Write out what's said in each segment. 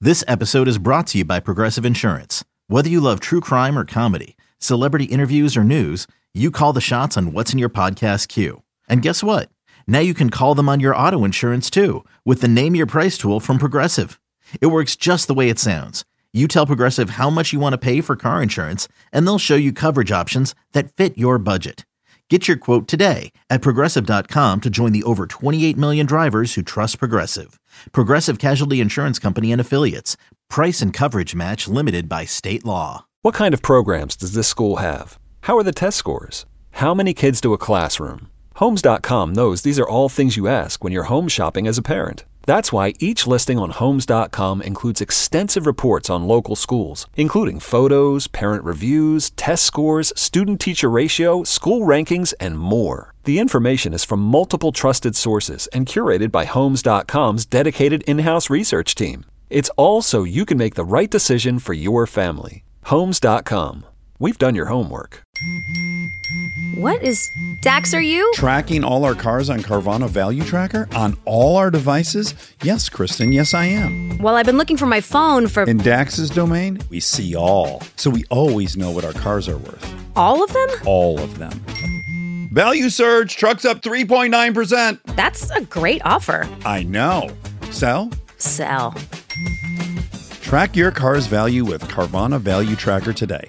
This episode is brought to you by Progressive Insurance. Whether you love true crime or comedy, celebrity interviews or news, you call the shots on what's in your podcast queue. And guess what? Now you can call them on your auto insurance too with the Name Your Price tool from Progressive. It works just the way it sounds. You tell Progressive how much you want to pay for car insurance, and they'll show you coverage options that fit your budget. Get your quote today at Progressive.com to join the over 28 million drivers who trust Progressive. Progressive Casualty Insurance Company and Affiliates. Price and coverage match limited by state law. What kind of programs does this school have? How are the test scores? How many kids to a classroom? Homes.com knows these are all things you ask when you're home shopping as a parent. That's why each listing on Homes.com includes extensive reports on local schools, including photos, parent reviews, test scores, student-teacher ratio, school rankings, and more. The information is from multiple trusted sources and curated by Homes.com's dedicated in-house research team. It's all so you can make the right decision for your family. Homes.com. We've done your homework. What is Dax, are you? Tracking all our cars on Carvana Value Tracker on all our devices? Yes, Kristen, yes I am. Well, I've been looking for my phone for... In Dax's domain, we see all. So we always know what our cars are worth. All of them? All of them. Value surge, trucks up 3.9%. That's a great offer. I know. Sell? Sell. Track your car's value with Carvana Value Tracker today.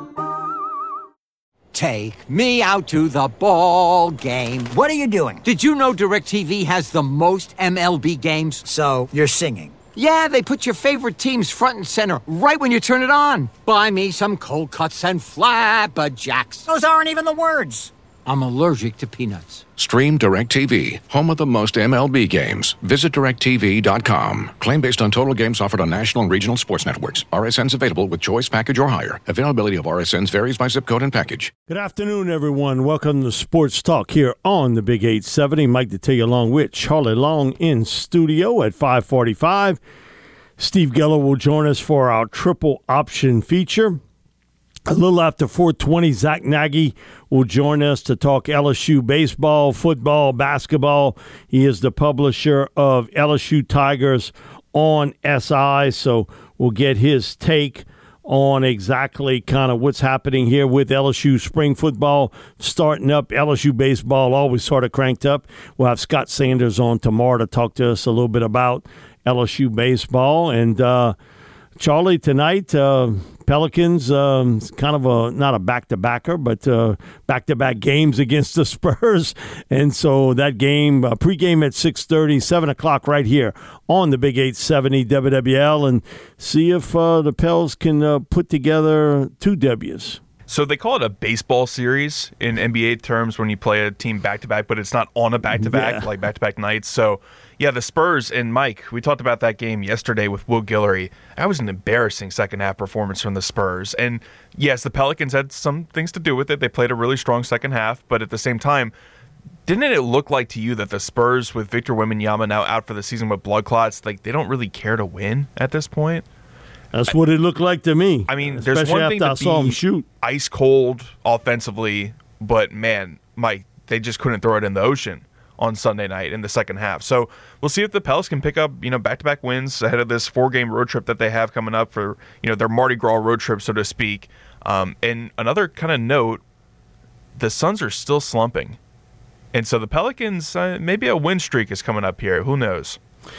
Take me out to the ball game. What are you doing? Did you know DirecTV has the most MLB games? So, you're singing. Yeah, they put your favorite teams front and center right when you turn it on. Buy me some cold cuts and flapjacks. Those aren't even the words. I'm allergic to peanuts. Stream DirecTV, home of the most MLB games. Visit DirecTV.com. Claim based on total games offered on national and regional sports networks. RSNs available with choice package or higher. Availability of RSNs varies by zip code and package. Good afternoon, everyone. Welcome to Sports Talk here on the Big 870. Mike Detillier along with Charlie Long in studio at 5:45. Steve Geller will join us for our triple option feature. A little after 4:20, Zach Nagy will join us to talk LSU baseball, football, basketball. He is the publisher of LSU Tigers on SI, so we'll get his take on exactly kind of what's happening here with LSU spring football starting up. LSU baseball always sort of cranked up. We'll have Scott Sanders on tomorrow to talk to us a little bit about LSU baseball. And Charlie, tonight, Pelicans, kind of not a back-to-backer, but back-to-back games against the Spurs. And so that game, pregame at 6:30, 7 o'clock right here on the Big 870 WWL, and see if the Pels can put together two W's. So they call it a baseball series in NBA terms when you play a team back-to-back, but it's not on a back-to-back, like back-to-back nights. So, yeah, the Spurs and Mike, we talked about that game yesterday with Will Guillory. That was an embarrassing second-half performance from the Spurs. And, yes, the Pelicans had some things to do with it. They played a really strong second half, but at the same time, didn't it look like to you that the Spurs, with Victor Wembanyama now out for the season with blood clots, like they don't really care to win at this point? That's what it looked like to me. I mean, especially there's one thing after to I saw him be shoot. Ice cold offensively, but man, Mike, they just couldn't throw it in the ocean on Sunday night in the second half. So we'll see if the Pels can pick up, back-to-back wins ahead of this 4-game road trip that they have coming up for, their Mardi Gras road trip, so to speak. And another kind of note, the Suns are still slumping. And so the Pelicans, maybe a win streak is coming up here. Who knows?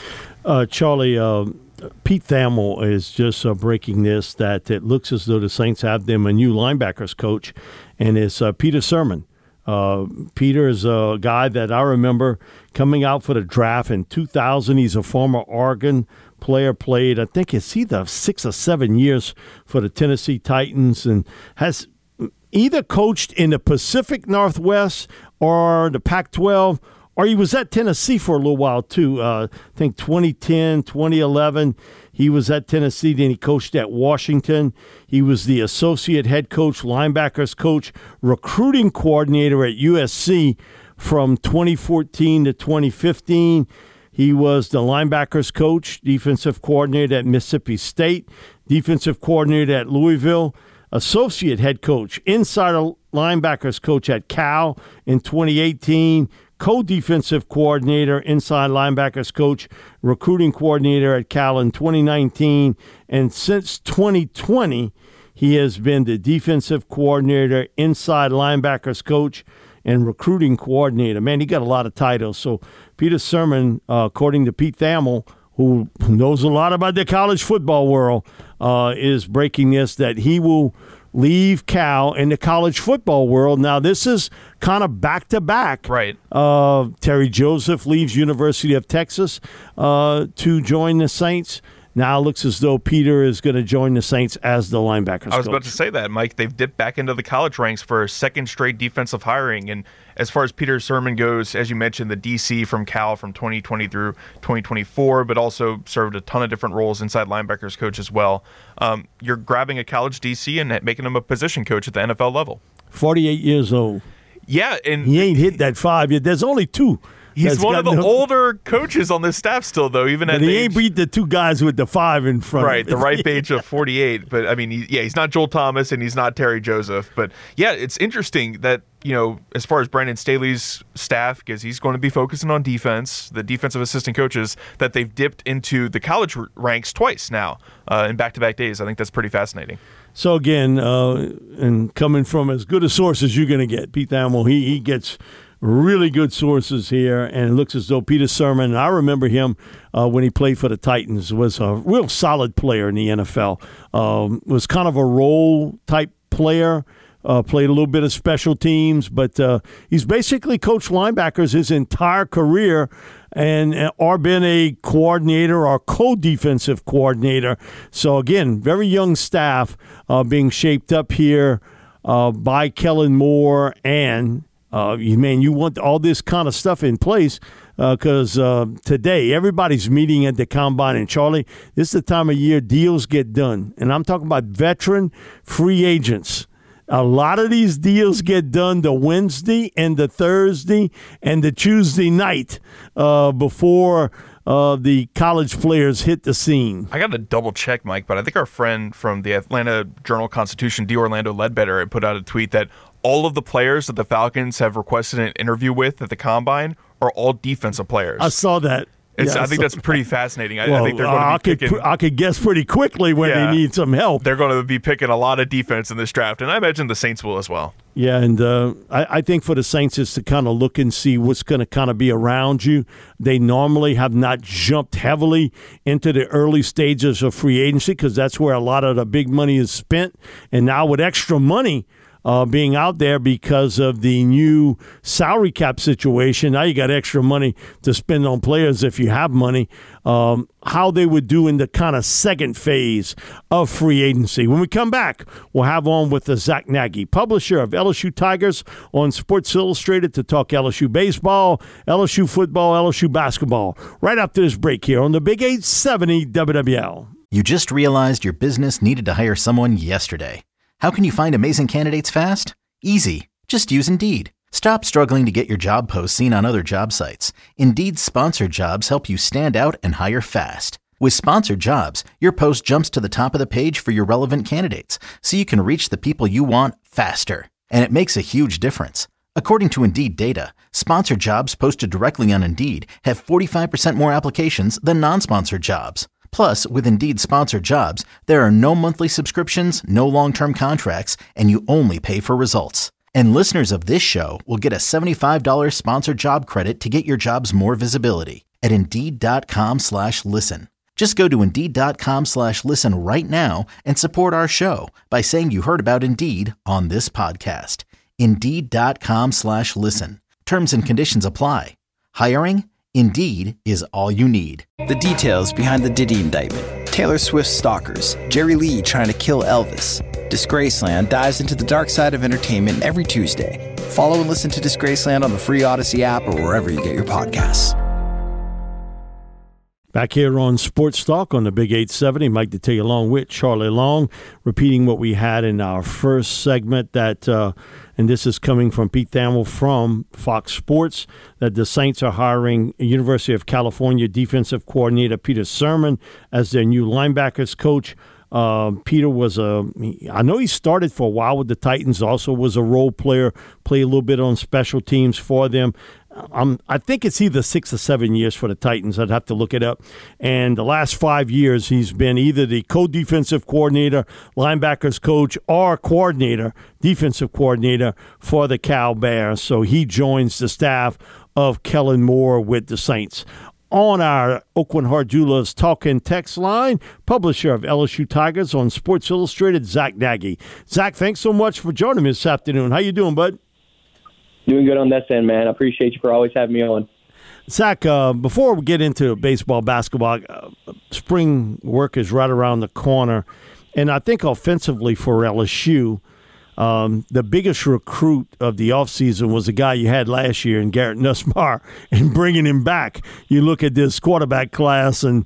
Charlie, Pete Thamel is just breaking this, that it looks as though the Saints have them a new linebackers coach, and it's Peter Sermon. Peter is a guy that I remember coming out for the draft in 2000. He's a former Oregon player, played, I think it's either 6 or 7 years for the Tennessee Titans, and has either coached in the Pacific Northwest or the Pac-12, or he was at Tennessee for a little while, too. I think 2010, 2011, he was at Tennessee. Then he coached at Washington. He was the associate head coach, linebackers coach, recruiting coordinator at USC from 2014 to 2015. He was the linebackers coach, defensive coordinator at Mississippi State, defensive coordinator at Louisville, associate head coach, inside linebackers coach at Cal in 2018, co-defensive coordinator, inside linebackers coach, recruiting coordinator at Cal in 2019. And since 2020, he has been the defensive coordinator, inside linebackers coach, and recruiting coordinator. Man, he got a lot of titles. So Peter Sirmon, according to Pete Thamel, who knows a lot about the college football world, is breaking this, that he will leave Cal in the college football world. Now, this is kind of back-to-back. Right. Terry Joseph leaves University of Texas to join the Saints. Now it looks as though Peter is going to join the Saints as the linebackers coach. I was about to say that, Mike. They've dipped back into the college ranks for a second straight defensive hiring. And as far as Peter Sirmon goes, as you mentioned, the DC from Cal from 2020 through 2024, but also served a ton of different roles inside linebackers coach as well. You're grabbing a college DC and making him a position coach at the NFL level. 48 years old. Yeah. And he ain't hit that 5 yet. There's only 2. He's one of the older coaches on this staff still, though. Even at he ain't beat the 2 guys with the 5 in front. Right, the ripe age of 48. But I mean, he's not Joel Thomas and he's not Terry Joseph. But yeah, it's interesting that, as far as Brandon Staley's staff, because he's going to be focusing on defense, the defensive assistant coaches, that they've dipped into the college ranks twice now in back-to-back days. I think that's pretty fascinating. So again, and coming from as good a source as you're going to get, Pete Thamel, he gets really good sources here, and it looks as though Peter Sirmon, and I remember him when he played for the Titans, was a real solid player in the NFL. Was kind of a role-type player, played a little bit of special teams, but he's basically coached linebackers his entire career or been a coordinator or co-defensive coordinator. So, again, very young staff being shaped up here by Kellen Moore and you want all this kind of stuff in place because today everybody's meeting at the Combine. And, Charlie, this is the time of year deals get done. And I'm talking about veteran free agents. A lot of these deals get done the Wednesday and the Thursday and the Tuesday night before the college players hit the scene. I got to double check, Mike, but I think our friend from the Atlanta Journal-Constitution, D. Orlando Ledbetter, had put out a tweet that all of the players that the Falcons have requested an interview with at the Combine are all defensive players. I saw that. I think that's pretty fascinating. I think they're going to be picking. I could guess pretty quickly when they need some help. They're going to be picking a lot of defense in this draft, and I imagine the Saints will as well. Yeah, and I think for the Saints is to kind of look and see what's going to kind of be around you. They normally have not jumped heavily into the early stages of free agency because that's where a lot of the big money is spent. And now with extra money being out there because of the new salary cap situation, now you got extra money to spend on players if you have money. How they would do in the kind of second phase of free agency. When we come back, we'll have on with Zach Nagy, publisher of LSU Tigers on Sports Illustrated, to talk LSU baseball, LSU football, LSU basketball. Right after this break here on the Big 870 WWL. You just realized your business needed to hire someone yesterday. How can you find amazing candidates fast? Easy. Just use Indeed. Stop struggling to get your job posts seen on other job sites. Indeed's sponsored jobs help you stand out and hire fast. With sponsored jobs, your post jumps to the top of the page for your relevant candidates, so you can reach the people you want faster. And it makes a huge difference. According to Indeed data, sponsored jobs posted directly on Indeed have 45% more applications than non-sponsored jobs. Plus, with Indeed sponsored jobs, there are no monthly subscriptions, no long-term contracts, and you only pay for results. And listeners of this show will get a $75 sponsored job credit to get your jobs more visibility at Indeed.com/listen. Just go to Indeed.com/listen right now and support our show by saying you heard about Indeed on this podcast. Indeed.com/listen. Terms and conditions apply. Hiring? Indeed is all you need. The details behind the Diddy indictment. Taylor Swift's stalkers. Jerry Lee trying to kill Elvis. Disgraceland dives into the dark side of entertainment every Tuesday. Follow and listen to Disgraceland on the free Odyssey app or wherever you get your podcasts. Back here on Sports Talk on the Big 870, Mike Detillier along with Charlie Long, repeating what we had in our first segment that, and this is coming from Pete Thamel from Fox Sports, that the Saints are hiring University of California defensive coordinator Peter Sirmon as their new linebackers coach. Peter was I know he started for a while with the Titans, also was a role player, played a little bit on special teams for them. I think it's either 6 or 7 years for the Titans. I'd have to look it up. And the last 5 years, he's been either the co-defensive coordinator, linebackers coach, or defensive coordinator for the Cal Bears. So he joins the staff of Kellen Moore with the Saints. On our Aucoin Hart Jewelers Talkin' text line, publisher of LSU Tigers on Sports Illustrated, Zach Nagy. Zach, thanks so much for joining me this afternoon. How you doing, bud? Doing good on this end, man. I appreciate you for always having me on. Zach, before we get into baseball, basketball, spring work is right around the corner. And I think offensively for LSU, the biggest recruit of the offseason was the guy you had last year in Garrett Nussmeier, and bringing him back. You look at this quarterback class, and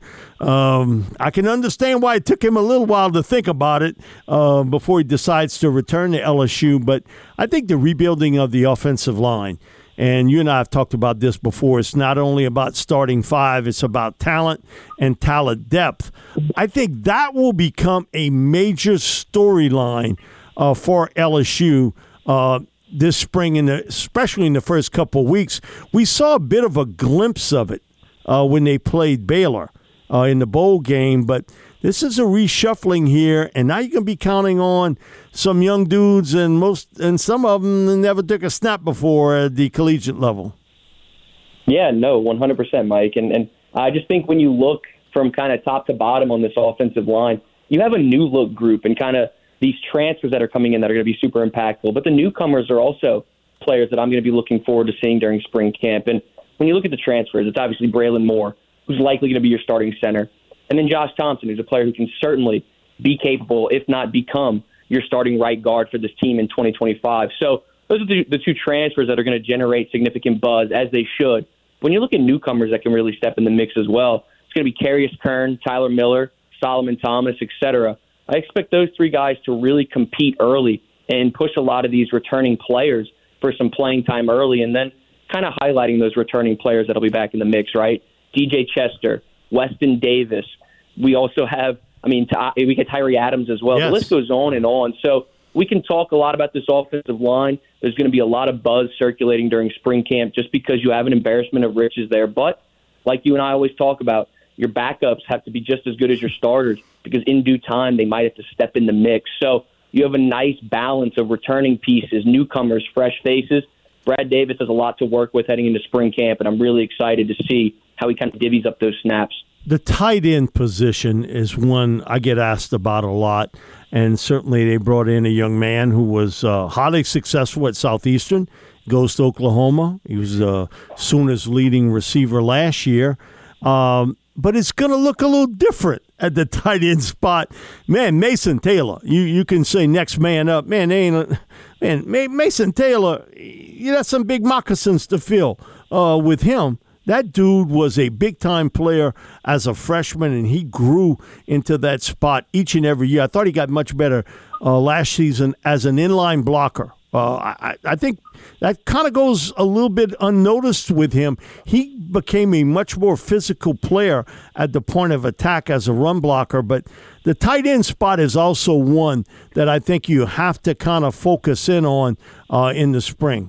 I can understand why it took him a little while to think about it before he decides to return to LSU. But I think the rebuilding of the offensive line, and you and I have talked about this before, it's not only about starting five, it's about talent and talent depth. I think that will become a major storyline for LSU this spring, especially in the first couple of weeks. We saw a bit of a glimpse of it when they played Baylor in the bowl game, but this is a reshuffling here, and now you can be counting on some young dudes, and some of them never took a snap before at the collegiate level. Yeah, no, 100%, Mike. And I just think when you look from kind of top to bottom on this offensive line, you have a new look group and kind of these transfers that are coming in that are going to be super impactful. But the newcomers are also players that I'm going to be looking forward to seeing during spring camp. And when you look at the transfers, it's obviously Braylon Moore, who's likely going to be your starting center. And then Josh Thompson, who's a player who can certainly be capable, if not become, your starting right guard for this team in 2025. So those are the two transfers that are going to generate significant buzz, as they should. When you look at newcomers that can really step in the mix as well, it's going to be Carius Kern, Tyler Miller, Solomon Thomas, etc. I expect those three guys to really compete early and push a lot of these returning players for some playing time early, and then kind of highlighting those returning players that'll be back in the mix, right? DJ Chester, Weston Davis. We also have, we get Tyree Adams as well. Yes. The list goes on and on. So we can talk a lot about this offensive line. There's going to be a lot of buzz circulating during spring camp just because you have an embarrassment of riches there. But like you and I always talk about, your backups have to be just as good as your starters because in due time they might have to step in the mix. So you have a nice balance of returning pieces, newcomers, fresh faces. Brad Davis has a lot to work with heading into spring camp, and I'm really excited to see how he kind of divvies up those snaps. The tight end position is one I get asked about a lot, and certainly they brought in a young man who was highly successful at Southeastern, goes to Oklahoma. He was Sooners' leading receiver last year. But it's going to look a little different at the tight end spot. Man, Mason Taylor, you can say next man up. Man, Mason Taylor, you got some big moccasins to fill with him. That dude was a big-time player as a freshman, and he grew into that spot each and every year. I thought he got much better last season as an inline blocker. I think that kind of goes a little bit unnoticed with him. He became a much more physical player at the point of attack as a run blocker, but the tight end spot is also one that I think you have to kind of focus in on in the spring.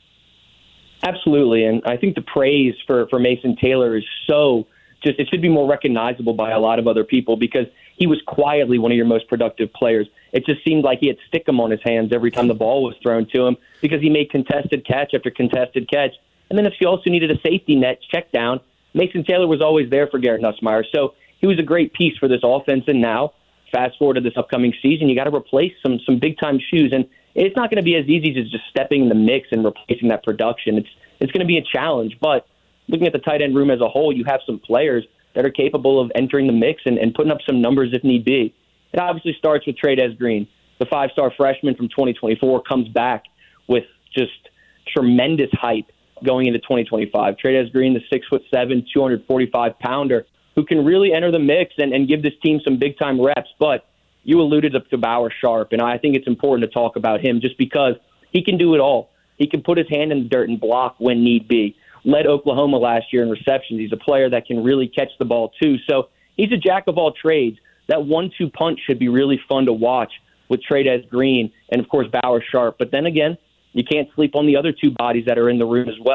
Absolutely, and I think the praise for Mason Taylor is it should be more recognizable by a lot of other people because he was quietly one of your most productive players. It just seemed like he had stickum on his hands every time the ball was thrown to him because he made contested catch after contested catch. And then if you also needed a safety net check down, Mason Taylor was always there for Garrett Nussmeier. So he was a great piece for this offense. And now, fast forward to this upcoming season, you got to replace some big-time shoes. And it's not going to be as easy as just stepping in the mix and replacing that production. It's going to be a challenge. But looking at the tight end room as a whole, you have some players that are capable of entering the mix and putting up some numbers if need be. It obviously starts with Trey'Dez Green. The five-star freshman from 2024 comes back with just tremendous hype going into 2025. Trey'Dez Green, the 6'7", 245-pounder, who can really enter the mix and give this team some big-time reps. But you alluded to Bauer Sharp, and I think it's important to talk about him just because he can do it all. He can put his hand in the dirt and block when need be. Led Oklahoma last year in receptions. He's a player that can really catch the ball, too. So he's a jack of all trades. That 1-2 punch should be really fun to watch with Trey'Dez Green and, of course, Bauer Sharp. But then again, you can't sleep on the other two bodies that are in the room as well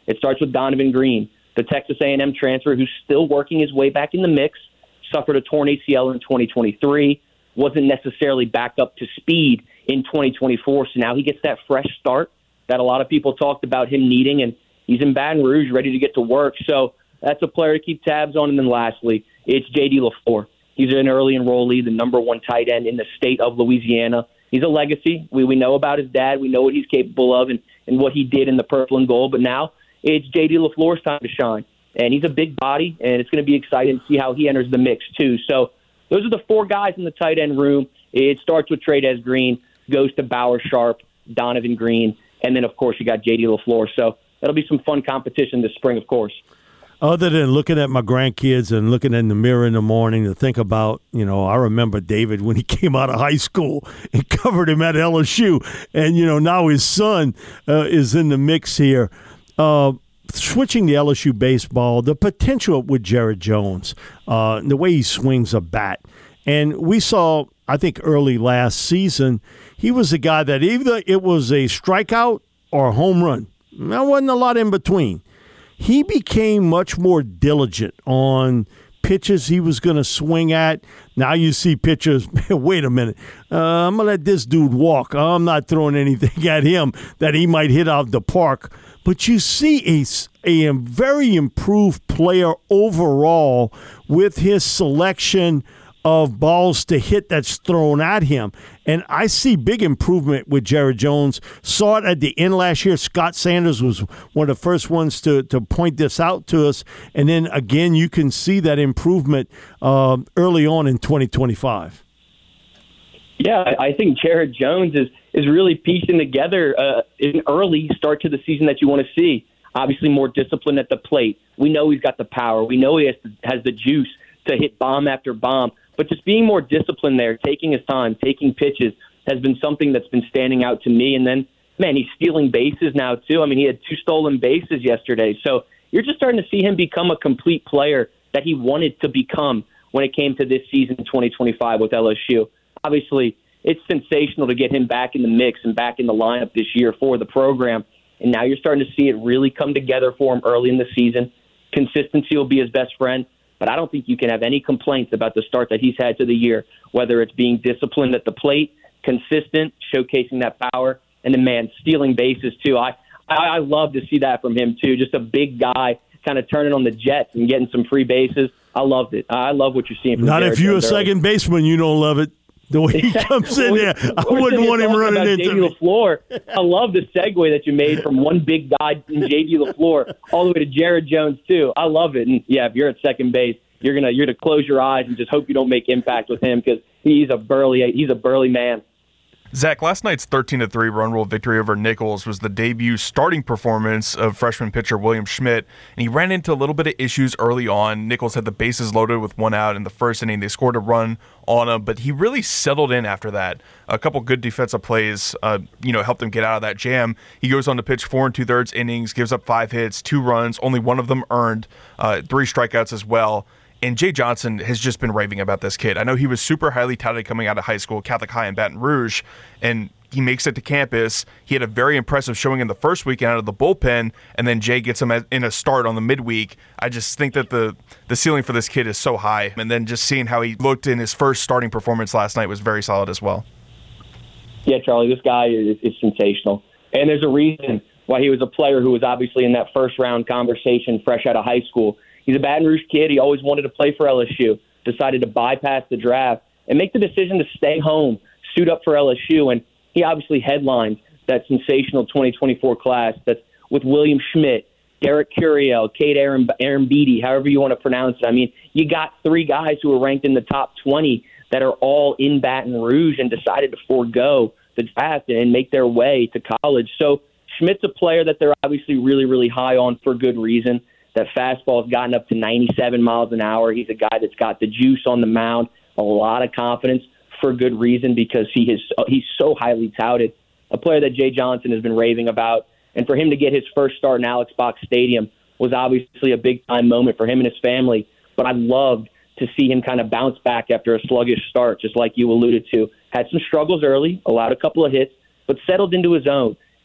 It starts with Donovan Green, the Texas A&M transfer who's still working his way back in the mix, suffered a torn ACL in 2023, wasn't necessarily back up to speed in 2024, so now he gets that fresh start that a lot of people talked about him needing, and he's in Baton Rouge ready to get to work. So that's a player to keep tabs on. And then lastly, it's J.D. LaFleur. He's an early enrollee, the number one tight end in the state of Louisiana. He's a legacy. We know about his dad. We know what he's capable of and what he did in the purple and gold. But now it's J.D. LaFleur's time to shine. And he's a big body, and it's going to be exciting to see how he enters the mix too. So those are the four guys in the tight end room. It starts with Trey'Dez Green, goes to Bauer Sharp, Donovan Green, and then, of course, you got J.D. LaFleur. So that'll be some fun competition this spring, of course. Other than looking at my grandkids and looking in the mirror in the morning to think about, I remember David when he came out of high school and covered him at LSU. And, now his son is in the mix here. Switching to LSU baseball, the potential with Jared Jones, the way he swings a bat. And we saw, I think, early last season, he was a guy that either it was a strikeout or a home run. There wasn't a lot in between. He became much more diligent on pitches he was going to swing at. Now you see pitchers, wait a minute, I'm going to let this dude walk. I'm not throwing anything at him that he might hit out the park. But you see a very improved player overall with his selection of balls to hit that's thrown at him. And I see big improvement with Jared Jones. Saw it at the end last year. Scott Sanders was one of the first ones to point this out to us. And then, again, you can see that improvement early on in 2025. Yeah, I think Jared Jones is really piecing together an early start to the season that you want to see. Obviously, more discipline at the plate. We know he's got the power. We know he has the juice to hit bomb after bomb. But just being more disciplined there, taking his time, taking pitches, has been something that's been standing out to me. And then, man, he's stealing bases now, too. I mean, he had 2 stolen bases yesterday. So you're just starting to see him become a complete player that he wanted to become when it came to this season 2025 with LSU. Obviously, it's sensational to get him back in the mix and back in the lineup this year for the program. And now you're starting to see it really come together for him early in the season. Consistency will be his best friend. But I don't think you can have any complaints about the start that he's had to the year, whether it's being disciplined at the plate, consistent, showcasing that power, and then, man, stealing bases, too. I love to see that from him, too. Just a big guy kind of turning on the Jets and getting some free bases. I loved it. I love what you're seeing from Not Jared if you're Jones a second early. baseman, you don't love it. The way he comes in there, I wouldn't want him running into me. LaFleur. I love the segue that you made from one big guy in J.D. LaFleur all the way to Jared Jones, too. I love it. And, yeah, if you're at second base, you're to close your eyes and just hope you don't make impact with him because he's a burly man. Zach, last night's 13-3 run rule victory over Nichols was the debut starting performance of freshman pitcher William Schmidt, and he ran into a little bit of issues early on. Nichols had the bases loaded with 1 out in the first inning. They scored a run on him, but he really settled in after that. A couple good defensive plays, helped him get out of that jam. He goes on to pitch 4 2/3 innings, gives up 5 hits, 2 runs, only one of them earned, 3 strikeouts as well. And Jay Johnson has just been raving about this kid. I know he was super highly touted coming out of high school, Catholic High in Baton Rouge, and he makes it to campus. He had a very impressive showing in the first weekend out of the bullpen, and then Jay gets him in a start on the midweek. I just think that the ceiling for this kid is so high. And then just seeing how he looked in his first starting performance last night was very solid as well. Yeah, Charlie, this guy is sensational. And there's a reason why he was a player who was obviously in that first-round conversation fresh out of high school. He's a Baton Rouge kid. He always wanted to play for LSU, decided to bypass the draft and make the decision to stay home, suit up for LSU, and he obviously headlined that sensational 2024 class that's with William Schmidt, Derek Curiel, Cade Arambidi, however you want to pronounce it. I mean, you got 3 guys who are ranked in the top 20 that are all in Baton Rouge and decided to forego the draft and make their way to college. So Schmidt's a player that they're obviously really, really high on for good reason. That fastball has gotten up to 97 miles an hour. He's a guy that's got the juice on the mound, a lot of confidence for good reason because he's so highly touted. A player that Jay Johnson has been raving about. And for him to get his first start in Alex Box Stadium was obviously a big-time moment for him and his family. But I loved to see him kind of bounce back after a sluggish start, just like you alluded to. Had some struggles early, allowed a couple of hits, but settled into his own.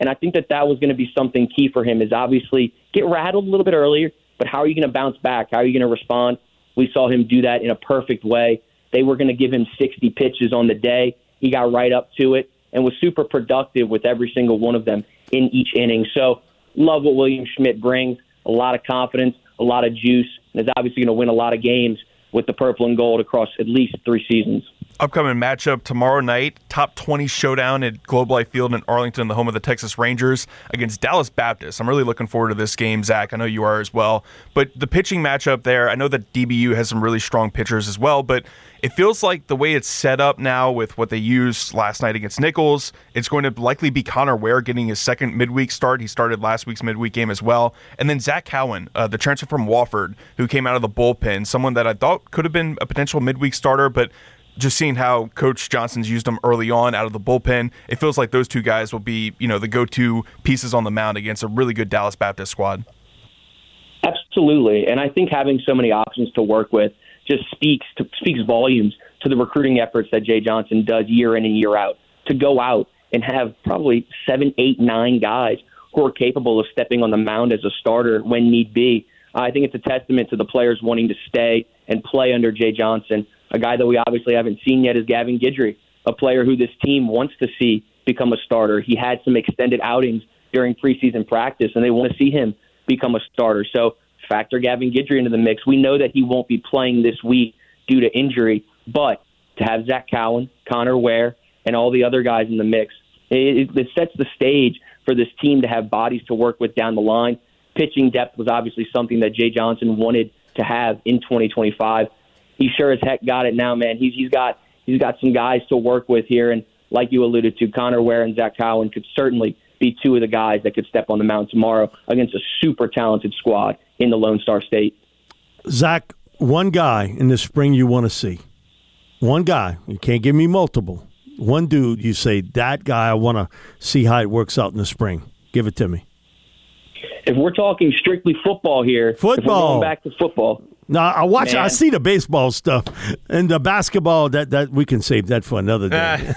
And I think that was going to be something key for him, is obviously get rattled a little bit earlier, but how are you going to bounce back? How are you going to respond? We saw him do that in a perfect way. They were going to give him 60 pitches on the day. He got right up to it and was super productive with every single one of them in each inning. So love what William Schmidt brings, a lot of confidence, a lot of juice, and is obviously going to win a lot of games with the purple and gold across at least 3 seasons. Upcoming matchup tomorrow night, top 20 showdown at Globe Life Field in Arlington, the home of the Texas Rangers, against Dallas Baptist. I'm really looking forward to this game, Zach. I know you are as well. But the pitching matchup there, I know that DBU has some really strong pitchers as well, but it feels like the way it's set up now with what they used last night against Nichols, it's going to likely be Connor Ware getting his second midweek start. He started last week's midweek game as well. And then Zach Cowan, the transfer from Wofford, who came out of the bullpen, someone that I thought could have been a potential midweek starter, but just seeing how Coach Johnson's used them early on out of the bullpen, it feels like those two guys will be, the go-to pieces on the mound against a really good Dallas Baptist squad. Absolutely. And I think having so many options to work with just speaks volumes to the recruiting efforts that Jay Johnson does year in and year out. To go out and have probably 7, 8, 9 guys who are capable of stepping on the mound as a starter when need be. I think it's a testament to the players wanting to stay and play under Jay Johnson. A guy that we obviously haven't seen yet is Gavin Guidry, a player who this team wants to see become a starter. He had some extended outings during preseason practice, and they want to see him become a starter. So factor Gavin Guidry into the mix. We know that he won't be playing this week due to injury, but to have Zach Cowan, Connor Ware, and all the other guys in the mix, it sets the stage for this team to have bodies to work with down the line. Pitching depth was obviously something that Jay Johnson wanted to have in 2025. He sure as heck got it now, man. He's got some guys to work with here, and like you alluded to, Connor Ware and Zach Cowan could certainly be 2 of the guys that could step on the mound tomorrow against a super talented squad in the Lone Star State. Zach, one guy in the spring you want to see. One guy. You can't give me multiple. One dude, you say, that guy, I want to see how it works out in the spring. Give it to me. If we're talking strictly football here, if we're going back to football. No, I see the baseball stuff and the basketball. That we can save that for another day.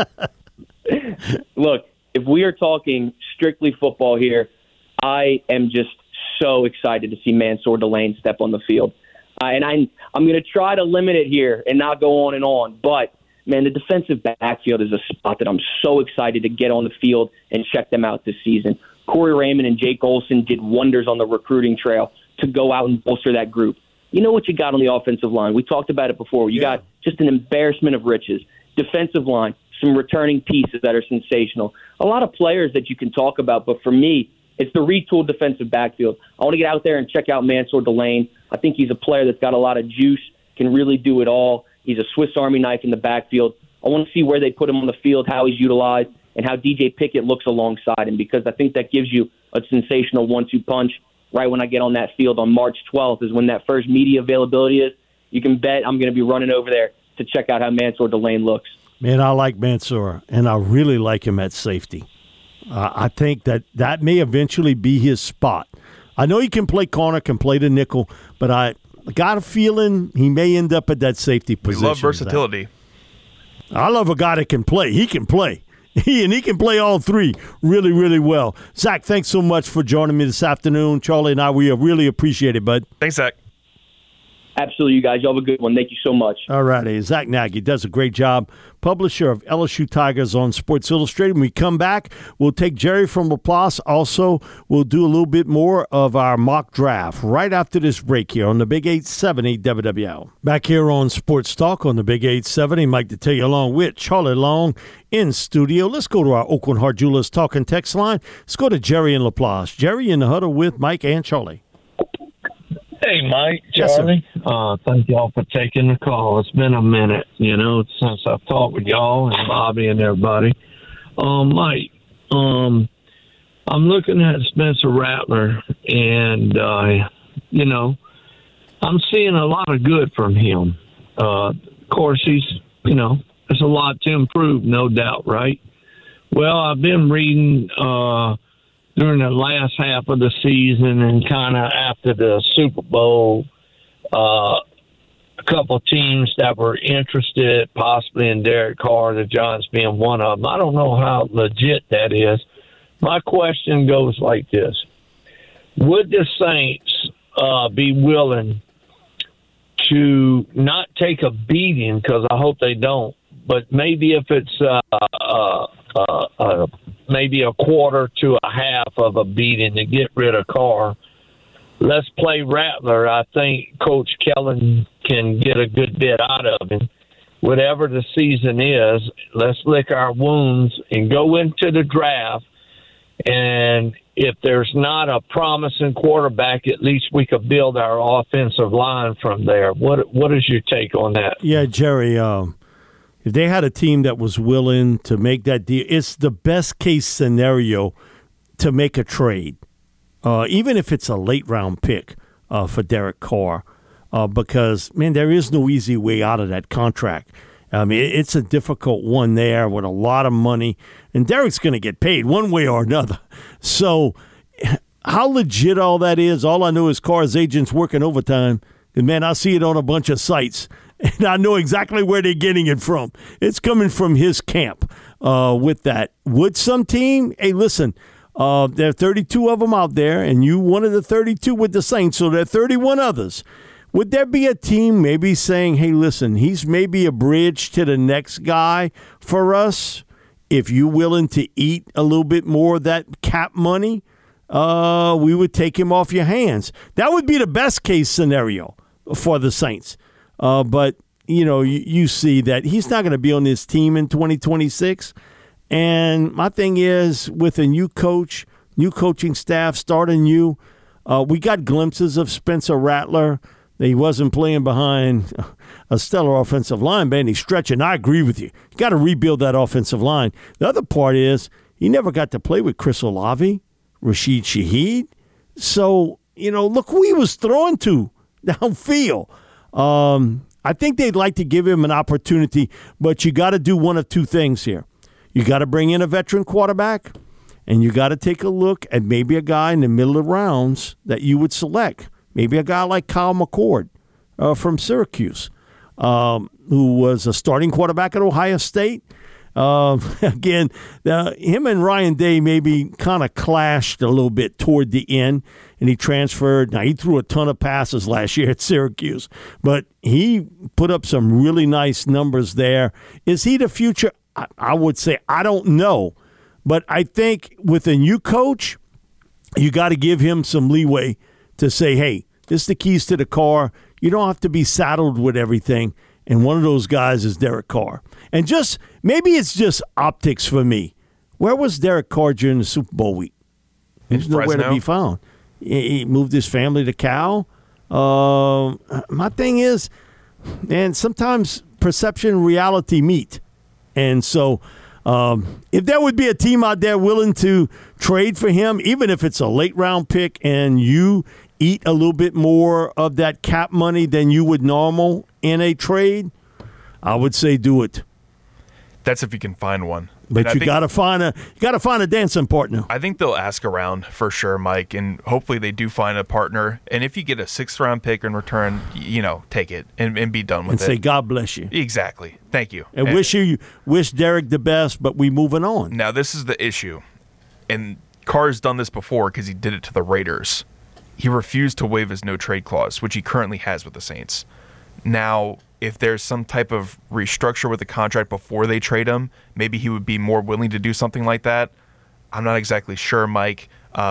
Look, if we are talking strictly football here, I am just so excited to see Mansour Delane step on the field. And I'm going to try to limit it here and not go on and on. But, man, the defensive backfield is a spot that I'm so excited to get on the field and check them out this season. Corey Raymond and Jake Olson did wonders on the recruiting trail to go out and bolster that group. You know what you got on the offensive line. We talked about it before. You got just an embarrassment of riches. Defensive line, some returning pieces that are sensational. A lot of players that you can talk about, but for me, it's the retooled defensive backfield. I want to get out there and check out Mansour Delane. I think he's a player that's got a lot of juice, can really do it all. He's a Swiss Army knife in the backfield. I want to see where they put him on the field, how he's utilized, and how DJ Pickett looks alongside him, because I think that gives you a sensational 1-2 punch. Right when I get on that field on March 12th is when that first media availability is. You can bet I'm going to be running over there to check out how Mansour Delane looks. Man, I like Mansour, and I really like him at safety. I think that may eventually be his spot. I know he can play corner, can play the nickel, but I got a feeling he may end up at that safety position. We love versatility. I love a guy that can play. He can play. He can play all 3 really, really well. Zach, thanks so much for joining me this afternoon. Charlie and I, we really appreciate it, bud. Thanks, Zach. Absolutely, you guys. You have a good one. Thank you so much. All righty. Zach Nagy does a great job. Publisher of LSU Tigers on Sports Illustrated. When we come back, we'll take Jerry from Laplace. Also, we'll do a little bit more of our mock draft right after this break here on the Big 870 WWL. Back here on Sports Talk on the Big 870, Mike Detillier along with Charlie Long in studio. Let's go to our Oakland Heart Jewelers talk and text line. Let's go to Jerry in Laplace. Jerry in the huddle with Mike and Charlie. Hey, Mike, Charlie. Yes, thank y'all for taking the call. It's been a minute, since I've talked with y'all and Bobby and everybody. Mike, I'm looking at Spencer Rattler, and, I'm seeing a lot of good from him. Of course, he's, there's a lot to improve, no doubt, right? Well, I've been reading during the last half of the season and kind of after the Super Bowl, a couple of teams that were interested possibly in Derek Carr, the Giants being one of them. I don't know how legit that is, My question goes like this. Would the Saints be willing to not take a beating, because I hope they don't, but maybe if it's maybe a quarter to a half of a beating to get rid of Carr? Let's play Rattler. I think Coach Kellen can get a good bit out of him. Whatever the season is, let's lick our wounds and go into the draft. And if there's not a promising quarterback, at least we could build our offensive line from there. What is your take on that? Yeah, Jerry, if they had a team that was willing to make that deal, it's the best case scenario to make a trade, even if it's a late round pick for Derek Carr, because, man, there is no easy way out of that contract. I mean, it's a difficult one there with a lot of money, and Derek's going to get paid one way or another. So how legit all that is, all I know is Carr's agent's working overtime, and, man, I see it on a bunch of sites, and I know exactly where they're getting it from. It's coming from his camp with that. Would some team, hey, listen, there are 32 of them out there, and you one of the 32 with the Saints, so there are 31 others. Would there be a team maybe saying, hey, listen, he's maybe a bridge to the next guy for us? If you're willing to eat a little bit more of that cap money, we would take him off your hands. That would be the best case scenario for the Saints. But, you know, you see that he's not going to be on this team in 2026. And my thing is, with a new coach, new coaching staff, starting new, we got glimpses of Spencer Rattler. He wasn't playing behind a stellar offensive line, man. He's stretching. I agree with you. You got to rebuild that offensive line. The other part is he never got to play with Chris Olave, Rashid Shaheed. So, you know, look who he was throwing to downfield. I think they'd like to give him an opportunity, but you got to do one of two things here. You got to bring in a veteran quarterback, and you got to take a look at maybe a guy in the middle of rounds that you would select. Maybe a guy like Kyle McCord from Syracuse, who was a starting quarterback at Ohio State. Again, him and Ryan Day maybe kind of clashed a little bit toward the end, and he transferred. Now, he threw a ton of passes last year at Syracuse, but he put up some really nice numbers there. Is he the future? I would say I don't know, but I think with a new coach, you got to give him some leeway to say, hey, this is the keys to the car. You don't have to be saddled with everything. And one of those guys is Derek Carr. And just maybe it's just optics for me. Where was Derek Carr during the Super Bowl week? He's nowhere to be found. He moved his family to Cal. My thing is, man, sometimes perception and reality meet. And so if there would be a team out there willing to trade for him, even if it's a late round pick and you eat a little bit more of that cap money than you would normal in a trade, I would say do it. That's if you can find one. But you got to find a dancing partner. I think they'll ask around for sure, Mike, and hopefully they do find a partner. And if you get a 6th round pick in return, you know, take it and be done with it. And say, God bless you. Exactly. Thank you. And wish Derek the best, but we moving on. Now, this is the issue. And Carr's done this before because he did it to the Raiders. He refused to waive his no-trade clause, which he currently has with the Saints. Now, if there's some type of restructure with the contract before they trade him, maybe he would be more willing to do something like that. I'm not exactly sure, Mike.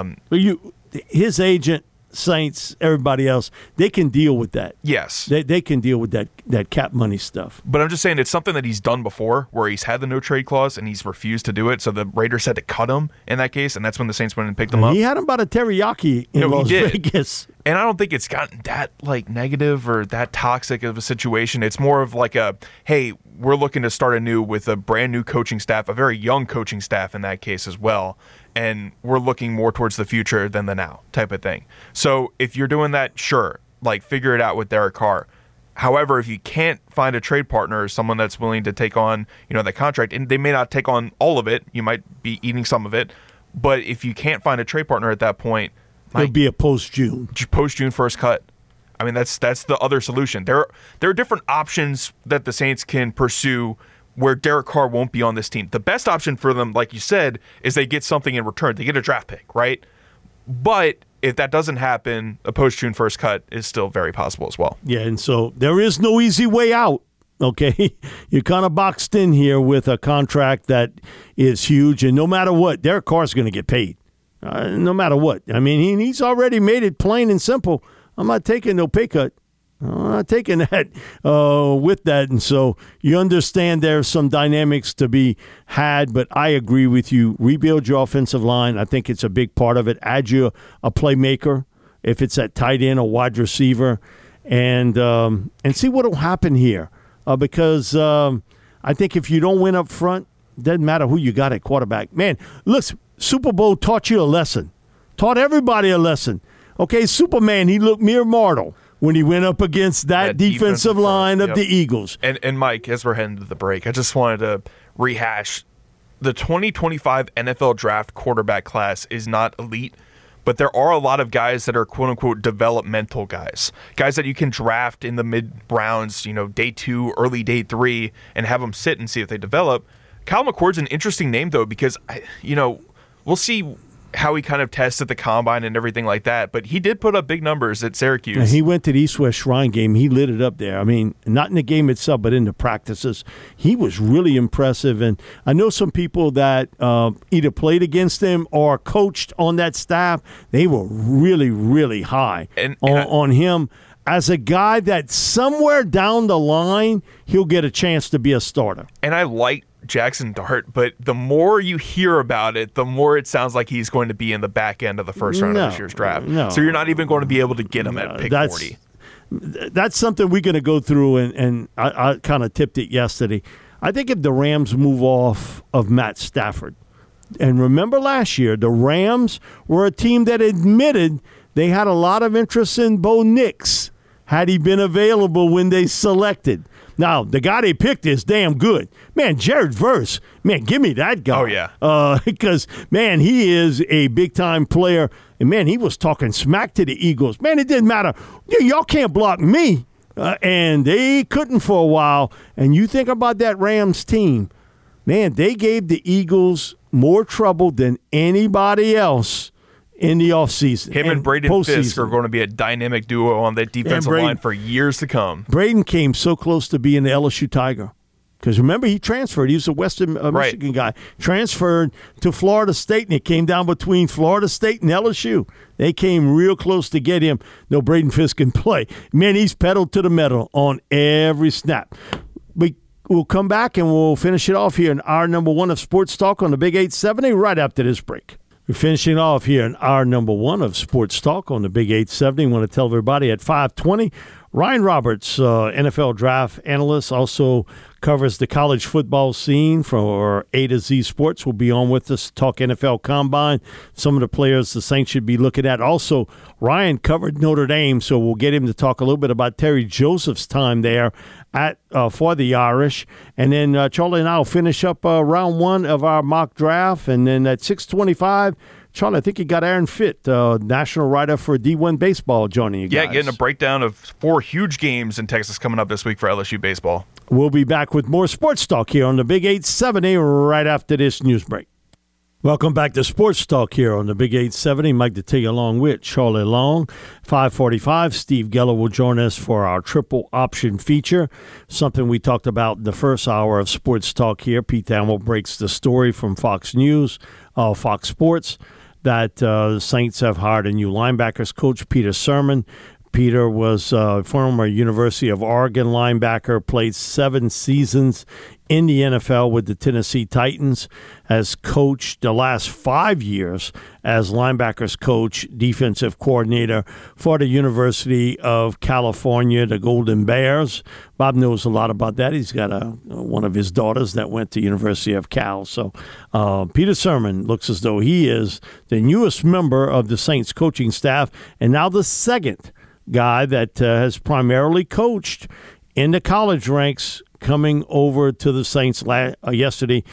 His agent, Saints, everybody else, they can deal with that. Yes. They can deal with that cap money stuff. But I'm just saying it's something that he's done before where he's had the no-trade clause and he's refused to do it, so the Raiders had to cut him in that case, and that's when the Saints went and picked him up. He had him about a teriyaki in Las Vegas. And I don't think it's gotten that negative or that toxic of a situation. It's more of like a, hey, we're looking to start anew with a brand new coaching staff, a very young coaching staff in that case as well. And we're looking more towards the future than the now type of thing. So if you're doing that, sure, like figure it out with Derek Carr. However, if you can't find a trade partner or someone that's willing to take on, you know, that contract, and they may not take on all of it, you might be eating some of it. But if you can't find a trade partner at that point, it'll be a post-June first cut. I mean, that's the other solution. There are different options that the Saints can pursue where Derek Carr won't be on this team. The best option for them, like you said, is they get something in return. They get a draft pick, right? But if that doesn't happen, a post-June 1st cut is still very possible as well. Yeah, and so there is no easy way out, okay? You're kind of boxed in here with a contract that is huge, and no matter what, Derek Carr's going to get paid, no matter what. I mean, he's already made it plain and simple. I'm not taking no pay cut. I'm not taking that with that. And so you understand there's some dynamics to be had, but I agree with you. Rebuild your offensive line. I think it's a big part of it. Add you a playmaker, if it's at tight end or wide receiver, and see what will happen here. Because I think if you don't win up front, it doesn't matter who you got at quarterback. Man, listen, Super Bowl taught you a lesson. Taught everybody a lesson. Okay, Superman, he looked mere mortal when he went up against that defensive line of the Eagles. And Mike, as we're heading to the break, I just wanted to rehash the 2025 NFL draft quarterback class is not elite, but there are a lot of guys that are quote-unquote developmental guys that you can draft in the mid-rounds, day 2, early day 3, and have them sit and see if they develop. Kyle McCord's an interesting name, though, because, we'll see how he kind of tests at the combine and everything like that, but he did put up big numbers at Syracuse. And he went to the East-West Shrine game. He lit it up there. I mean, not in the game itself, but in the practices. He was really impressive, and I know some people that either played against him or coached on that staff. They were really, really high on him as a guy that somewhere down the line he'll get a chance to be a starter. And I like Jackson Dart, but the more you hear about it, the more it sounds like he's going to be in the back end of the first round of this year's draft. So you're not even going to be able to get him at pick 40. That's something we're going to go through, and I kind of tipped it yesterday. I think if the Rams move off of Matt Stafford, and remember last year, the Rams were a team that admitted they had a lot of interest in Bo Nix had he been available when they selected. Now, the guy they picked is damn good. Man, Jared Verse, man, give me that guy. Oh, yeah. Because, man, he is a big-time player. And, man, he was talking smack to the Eagles. Man, it didn't matter. Y'all can't block me. And they couldn't for a while. And you think about that Rams team. Man, they gave the Eagles more trouble than anybody else in the offseason. Him and Braden Fisk are going to be a dynamic duo on that defensive line for years to come. Braden came so close to being the LSU Tiger. Because remember, he transferred. He was a Western Michigan guy. Transferred to Florida State, and it came down between Florida State and LSU. They came real close to get him. No, Braden Fisk can play. Man, he's pedaled to the metal on every snap. We'll come back, and we'll finish it off here in hour number 1 of Sports Talk on the Big 870 right after this break. We're finishing off here in hour number 1 of Sports Talk on the Big 870. I want to tell everybody at 5:20, Ryan Roberts, NFL draft analyst, also covers the college football scene for A to Z Sports, will be on with us to talk NFL Combine, some of the players the Saints should be looking at. Also, Ryan covered Notre Dame, so we'll get him to talk a little bit about Terry Joseph's time there for the Irish. And then Charlie and I will finish up round 1 of our mock draft. And then at 6:25, Charlie, I think you got Aaron Fitt, national writer for D1 Baseball, joining you guys. Yeah, getting a breakdown of 4 huge games in Texas coming up this week for LSU baseball. We'll be back with more Sports Talk here on the Big 870 right after this news break. Welcome back to Sports Talk here on the Big 870. Mike Detillier along with Charlie Long. 5:45, Steve Geller will join us for our triple option feature, something we talked about in the first hour of Sports Talk here. Pete Thamel breaks the story from Fox News, Fox Sports, that the Saints have hired a new linebackers coach, Peter Sermon. Peter was a former University of Oregon linebacker, played 7 seasons in the NFL with the Tennessee Titans, has coached the last 5 years as linebackers coach, defensive coordinator for the University of California, the Golden Bears. Bob knows a lot about that. He's got one of his daughters that went to University of Cal. So Peter Sermon looks as though he is the newest member of the Saints coaching staff, and now the second guy that has primarily coached in the college ranks, coming over to the Saints yesterday.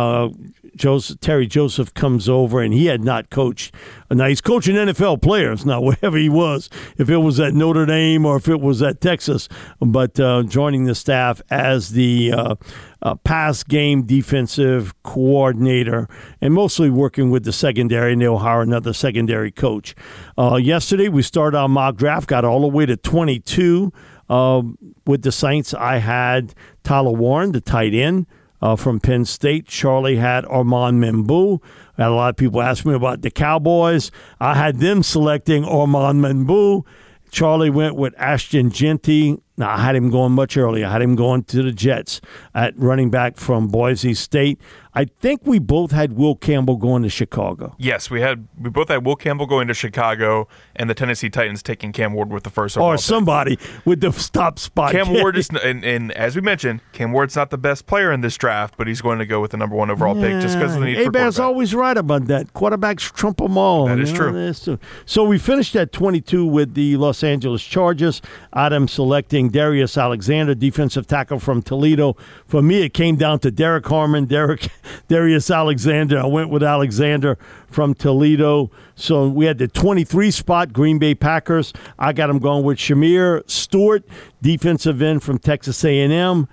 Terry Joseph comes over, and he had not coached. Now, he's coaching NFL players now, wherever he was, if it was at Notre Dame or if it was at Texas, but joining the staff as the pass game defensive coordinator and mostly working with the secondary, and they'll hire another secondary coach. Yesterday, we started our mock draft, got all the way to 22. With the Saints, I had Tyler Warren, the tight end, from Penn State. Charlie had Armand Membu. I had a lot of people ask me about the Cowboys. I had them selecting Armand Membu. Charlie went with Ashton Genty. Now, I had him going much earlier. I had him going to the Jets at running back from Boise State. I think we both had Will Campbell going to Chicago. Yes, we both had Will Campbell going to Chicago, and the Tennessee Titans taking Cam Ward with the first overall pick. Or somebody with the stop spot. Cam Ward is, and as we mentioned, Cam Ward's not the best player in this draft, but he's going to go with the number 1 overall pick just because of the need for quarterback. A-Bear's always right about that. Quarterbacks trump them all. That is true. So we finished at 22 with the Los Angeles Chargers. Adam selecting Darius Alexander, defensive tackle from Toledo. For me, it came down to Derek Harmon, Darius Alexander. I went with Alexander from Toledo. So we had the 23 spot, Green Bay Packers. I got him going with Shamir Stewart, defensive end from Texas A&M.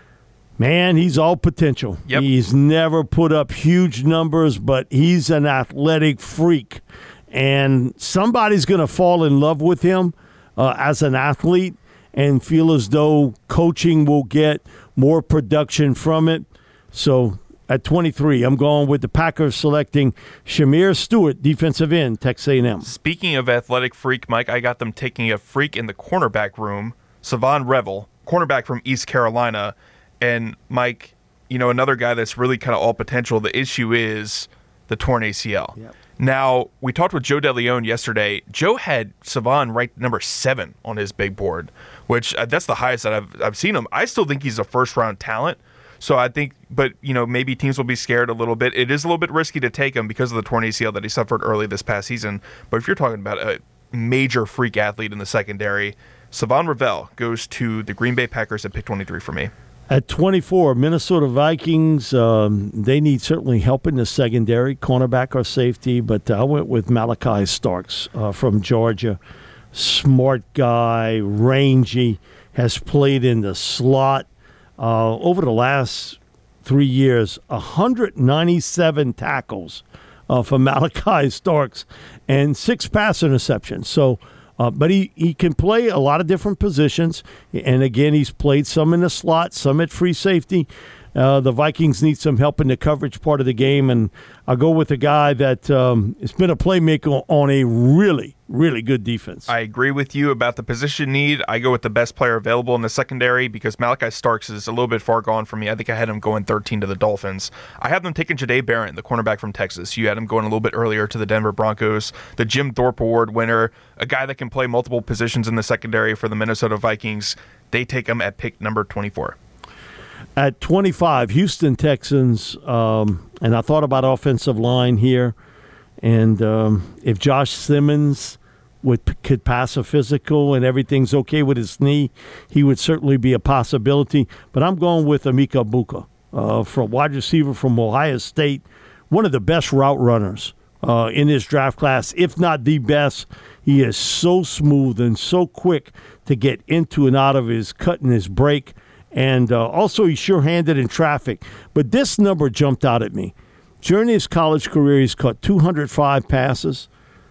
Man, he's all potential. Yep. He's never put up huge numbers, but he's an athletic freak. And somebody's going to fall in love with him as an athlete and feel as though coaching will get more production from it. So at 23, I'm going with the Packers selecting Shamir Stewart, defensive end, Texas A&M. Speaking of athletic freak, Mike, I got them taking a freak in the cornerback room, Savon Revel, cornerback from East Carolina. And, Mike, another guy that's really kind of all potential. The issue is the torn ACL. Yep. Now, we talked with Joe DeLeon yesterday. Joe had Savon ranked number 7 on his big board, which that's the highest that I've seen him. I still think he's a first-round talent. So I think, but, maybe teams will be scared a little bit. It is a little bit risky to take him because of the torn ACL that he suffered early this past season. But if you're talking about a major freak athlete in the secondary, Savon Revel goes to the Green Bay Packers at pick 23 for me. At 24, Minnesota Vikings, they need certainly help in the secondary, cornerback or safety, but I went with Malachi Starks from Georgia. Smart guy, rangy, has played in the slot. Over the last 3 years, 197 tackles for Malachi Starks and 6 pass interceptions. So, but he can play a lot of different positions. And again, he's played some in the slot, some at free safety. The Vikings need some help in the coverage part of the game. And I'll go with a guy that has been a playmaker on a really, really good defense. I agree with you about the position need. I go with the best player available in the secondary because Malachi Starks is a little bit far gone for me. I think I had him going 13 to the Dolphins. I have them taking Jahdae Barron, the cornerback from Texas. You had him going a little bit earlier to the Denver Broncos. The Jim Thorpe Award winner, a guy that can play multiple positions in the secondary for the Minnesota Vikings. They take him at pick number 24. At 25, Houston Texans, and I thought about offensive line here, and if Josh Simmons could pass a physical and everything's okay with his knee, he would certainly be a possibility. But I'm going with Emeka Egbuka, from wide receiver from Ohio State, one of the best route runners in this draft class, if not the best. He is so smooth and so quick to get into and out of his cut and his break. And also, he's sure-handed in traffic. But this number jumped out at me. During his college career, he's caught 205 passes.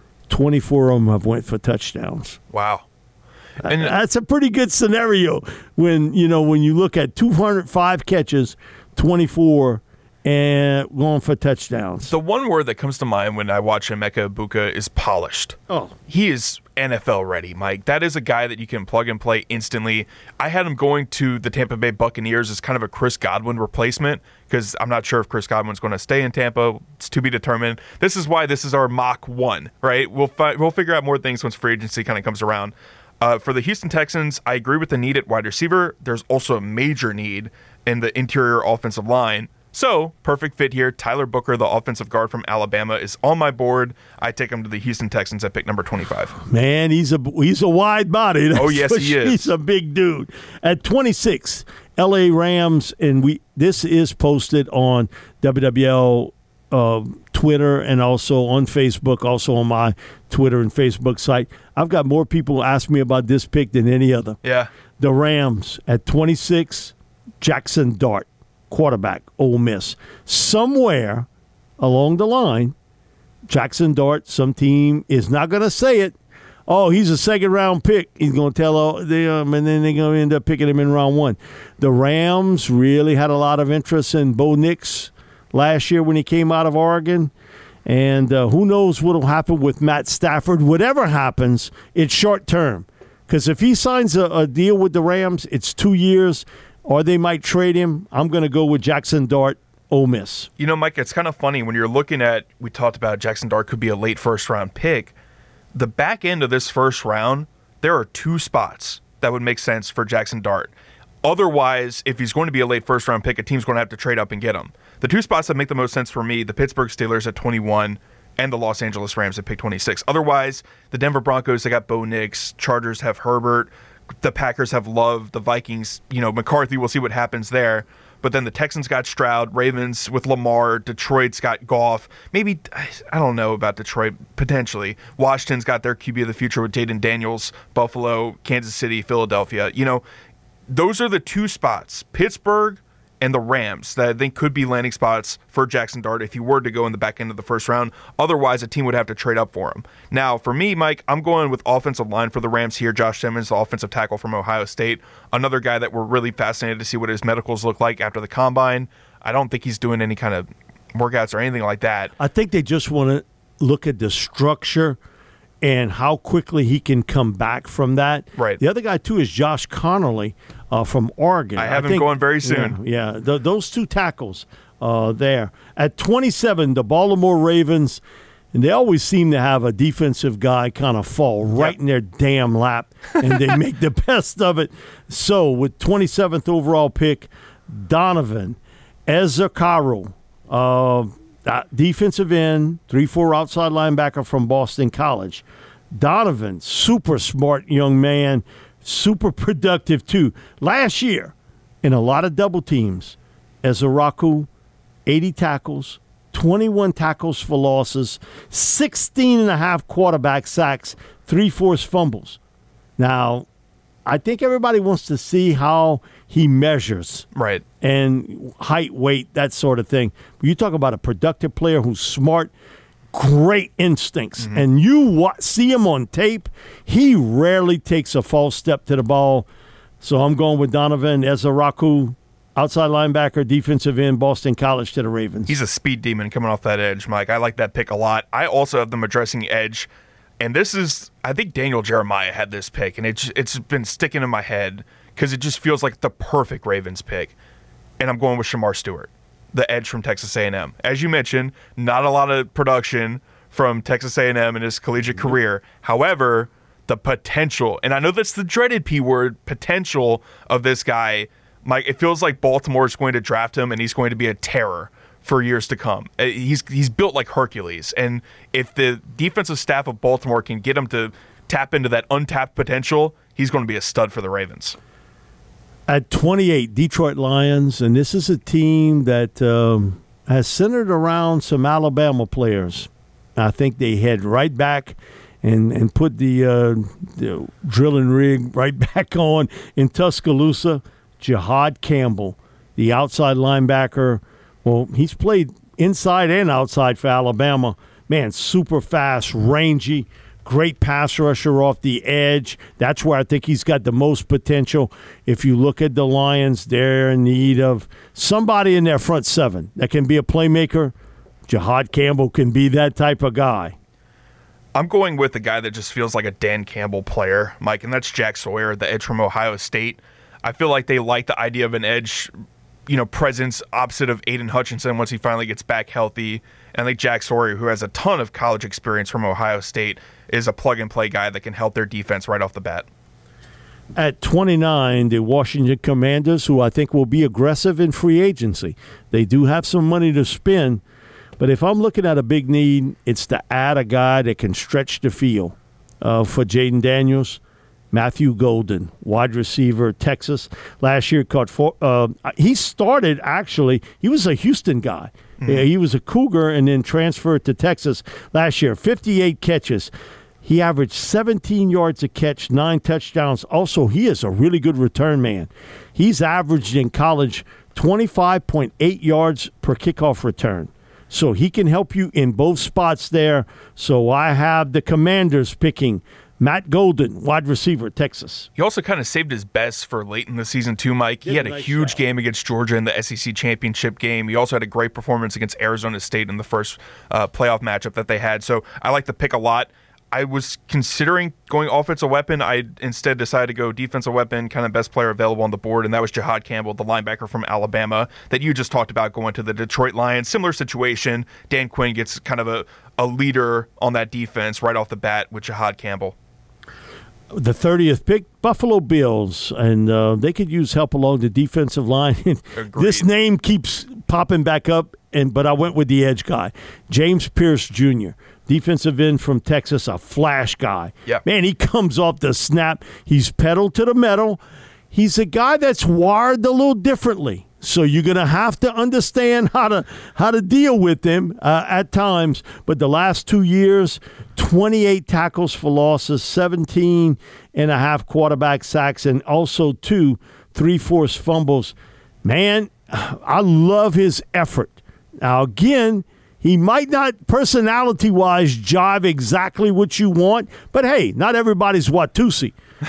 24 of them have went for touchdowns. Wow. And that's a pretty good scenario when you look at 205 catches, 24 and going for touchdowns. The one word that comes to mind when I watch Emeka Egbuka is polished. Oh. He is NFL ready, Mike. That is a guy that you can plug and play instantly. I had him going to the Tampa Bay Buccaneers as kind of a Chris Godwin replacement because I'm not sure if Chris Godwin's going to stay in Tampa. It's to be determined. This is why this is our mock 1, right? We'll figure out more things once free agency kind of comes around. For the Houston Texans, I agree with the need at wide receiver. There's also a major need in the interior offensive line. So, perfect fit here. Tyler Booker, the offensive guard from Alabama, is on my board. I take him to the Houston Texans at pick number 25. Man, he's a wide body. Oh, yes, he is. He's a big dude. At 26, L.A. Rams, and this is posted on WWL Twitter and also on Facebook, also on my Twitter and Facebook site. I've got more people ask me about this pick than any other. Yeah. The Rams at 26, Jackson Dart, quarterback, Ole Miss. Somewhere along the line, Jackson Dart, some team is not going to say it. Oh, he's a second-round pick. He's going to tell them, and then they're going to end up picking him in round 1. The Rams really had a lot of interest in Bo Nix last year when he came out of Oregon. And who knows what will happen with Matt Stafford. Whatever happens, it's short-term. Because if he signs a deal with the Rams, it's 2 years, or they might trade him. I'm going to go with Jackson Dart, Ole Miss. You know, Mike, it's kind of funny when you're looking at, we talked about Jackson Dart could be a late first-round pick. The back end of this first round, there are 2 spots that would make sense for Jackson Dart. Otherwise, if he's going to be a late first-round pick, a team's going to have to trade up and get him. The 2 spots that make the most sense for me, the Pittsburgh Steelers at 21 and the Los Angeles Rams at pick 26. Otherwise, the Denver Broncos, they got Bo Nix. Chargers have Herbert. The Packers have Love. The Vikings, McCarthy, we'll see what happens there. But then the Texans got Stroud, Ravens with Lamar, Detroit's got Goff. Maybe, I don't know about Detroit, potentially. Washington's got their QB of the future with Jayden Daniels, Buffalo, Kansas City, Philadelphia. Those are the 2 spots, Pittsburgh and the Rams, that I think could be landing spots for Jackson Dart if he were to go in the back end of the first round. Otherwise, a team would have to trade up for him. Now, for me, Mike, I'm going with offensive line for the Rams here. Josh Simmons, the offensive tackle from Ohio State. Another guy that we're really fascinated to see what his medicals look like after the combine. I don't think he's doing any kind of workouts or anything like that. I think they just want to look at the structure and how quickly he can come back from that. Right. The other guy, too, is Josh Connolly from Oregon. I have him going very soon. Yeah, those 2 tackles there. At 27, the Baltimore Ravens, and they always seem to have a defensive guy kind of fall right in their damn lap, and they make the best of it. So with 27th overall pick, Donovan Ezekaro, defensive end, 3-4 outside linebacker from Boston College. Donovan, super smart young man, super productive too. Last year, in a lot of double teams, Ezekaro, 80 tackles, 21 tackles for losses, 16.5 quarterback sacks, 3 forced fumbles. Now, I think everybody wants to see how he measures. Right. And height, weight, that sort of thing. But you talk about a productive player who's smart, great instincts, and you see him on tape, he rarely takes a false step to the ball. So I'm going with Donovan Ezekaro, outside linebacker, defensive end, Boston College to the Ravens. He's a speed demon coming off that edge, Mike. I like that pick a lot. I also have them addressing edge. And this is, I think Daniel Jeremiah had this pick, and it's been sticking in my head because it just feels like the perfect Ravens pick. And I'm going with Shamar Stewart, the edge from Texas A&M. As you mentioned, not a lot of production from Texas A&M in his collegiate career. However, the potential, and I know that's the dreaded P word, potential of this guy, Mike, it feels like Baltimore is going to draft him, and he's going to be a terror for years to come. He's built like Hercules, and if the defensive staff of Baltimore can get him to tap into that untapped potential, he's going to be a stud for the Ravens. At 28, Detroit Lions, and this is a team that has centered around some Alabama players. I think they head right back and put the drilling rig right back on in Tuscaloosa. Jihad Campbell, the outside linebacker. Well, he's played inside and outside for Alabama. Man, super fast, rangy, great pass rusher off the edge. That's where I think he's got the most potential. If you look at the Lions, they're in need of somebody in their front 7 that can be a playmaker. Jihad Campbell can be that type of guy. I'm going with the guy that just feels like a Dan Campbell player, Mike, and that's Jack Sawyer, the edge from Ohio State. I feel like they like the idea of an edge presence opposite of Aiden Hutchinson once he finally gets back healthy. And I think Jack Sawyer, who has a ton of college experience from Ohio State, is a plug-and-play guy that can help their defense right off the bat. At 29, the Washington Commanders, who I think will be aggressive in free agency. They do have some money to spend, but if I'm looking at a big need, it's to add a guy that can stretch the field for Jayden Daniels. Matthew Golden, wide receiver, Texas. Last year caught he started, actually, he was a Houston guy. He was a Cougar and then transferred to Texas last year. 58 catches. He averaged 17 yards a catch, 9 touchdowns. Also, he is a really good return man. He's averaged in college 25.8 yards per kickoff return. So he can help you in both spots there. So I have the Commanders picking Matt Golden, wide receiver, Texas. He also kind of saved his best for late in the season too, Mike. He had a huge game against Georgia in the SEC championship game. He also had a great performance against Arizona State in the first playoff matchup that they had. So I like the pick a lot. I was considering going offensive weapon. I instead decided to go defensive weapon, kind of best player available on the board, and that was Jahad Campbell, the linebacker from Alabama that you just talked about going to the Detroit Lions. Similar situation. Dan Quinn gets kind of a leader on that defense right off the bat with Jahad Campbell. The 30th pick, Buffalo Bills, and they could use help along the defensive line. This name keeps popping back up, but I went with the edge guy, James Pierce Jr., defensive end from Texas, a flash guy. Yep. Man, he comes off the snap. He's pedal to the metal. He's a guy that's wired a little differently. So you're going to have to understand how to deal with him at times. But the last 2 years, 28 tackles for losses, 17 and a half quarterback sacks, and also 2 3-force fumbles. Man, I love his effort. Now, again, he might not personality-wise jive exactly what you want, but hey, not everybody's Watusi.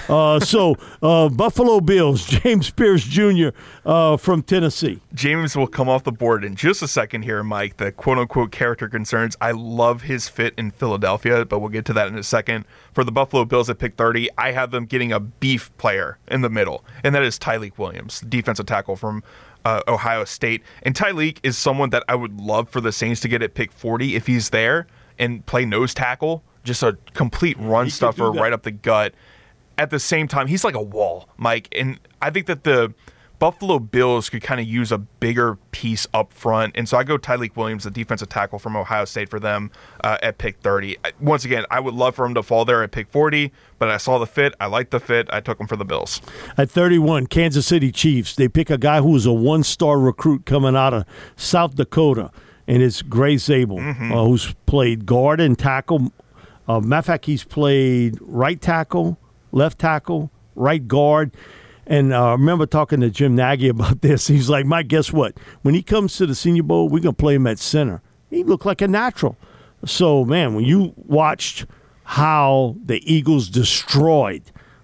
So Buffalo Bills, James Pierce Jr. From Tennessee. James will come off the board in just a second here, Mike. The quote-unquote character concerns. I love his fit in Philadelphia, but we'll get to that in a second. For the Buffalo Bills at pick 30, I have them getting a beef player in the middle, and that is Tyleik Williams, defensive tackle from Ohio State. And Tyleik is someone that I would love for the Saints to get at pick 40 if he's there and play nose tackle, just a complete run stuffer right up the gut. At the same time, he's like a wall, Mike. And I think that the Buffalo Bills could kind of use a bigger piece up front. And so I go Tyleik Williams, the defensive tackle from Ohio State, for them at pick 30. Once again, I would love for him to fall there at pick 40, but I saw the fit. I liked the fit. I took him for the Bills. At 31, Kansas City Chiefs. They pick a guy who was a one-star recruit coming out of South Dakota, and it's Gray Zabel, who's played guard and tackle. Matter of fact, he's played right tackle, left tackle, right guard. And I remember talking to Jim Nagy about this. He's like, Mike, guess what? When he comes to the Senior Bowl, we're going to play him at center. He looked like a natural. So, man, when you watched how the Eagles destroyed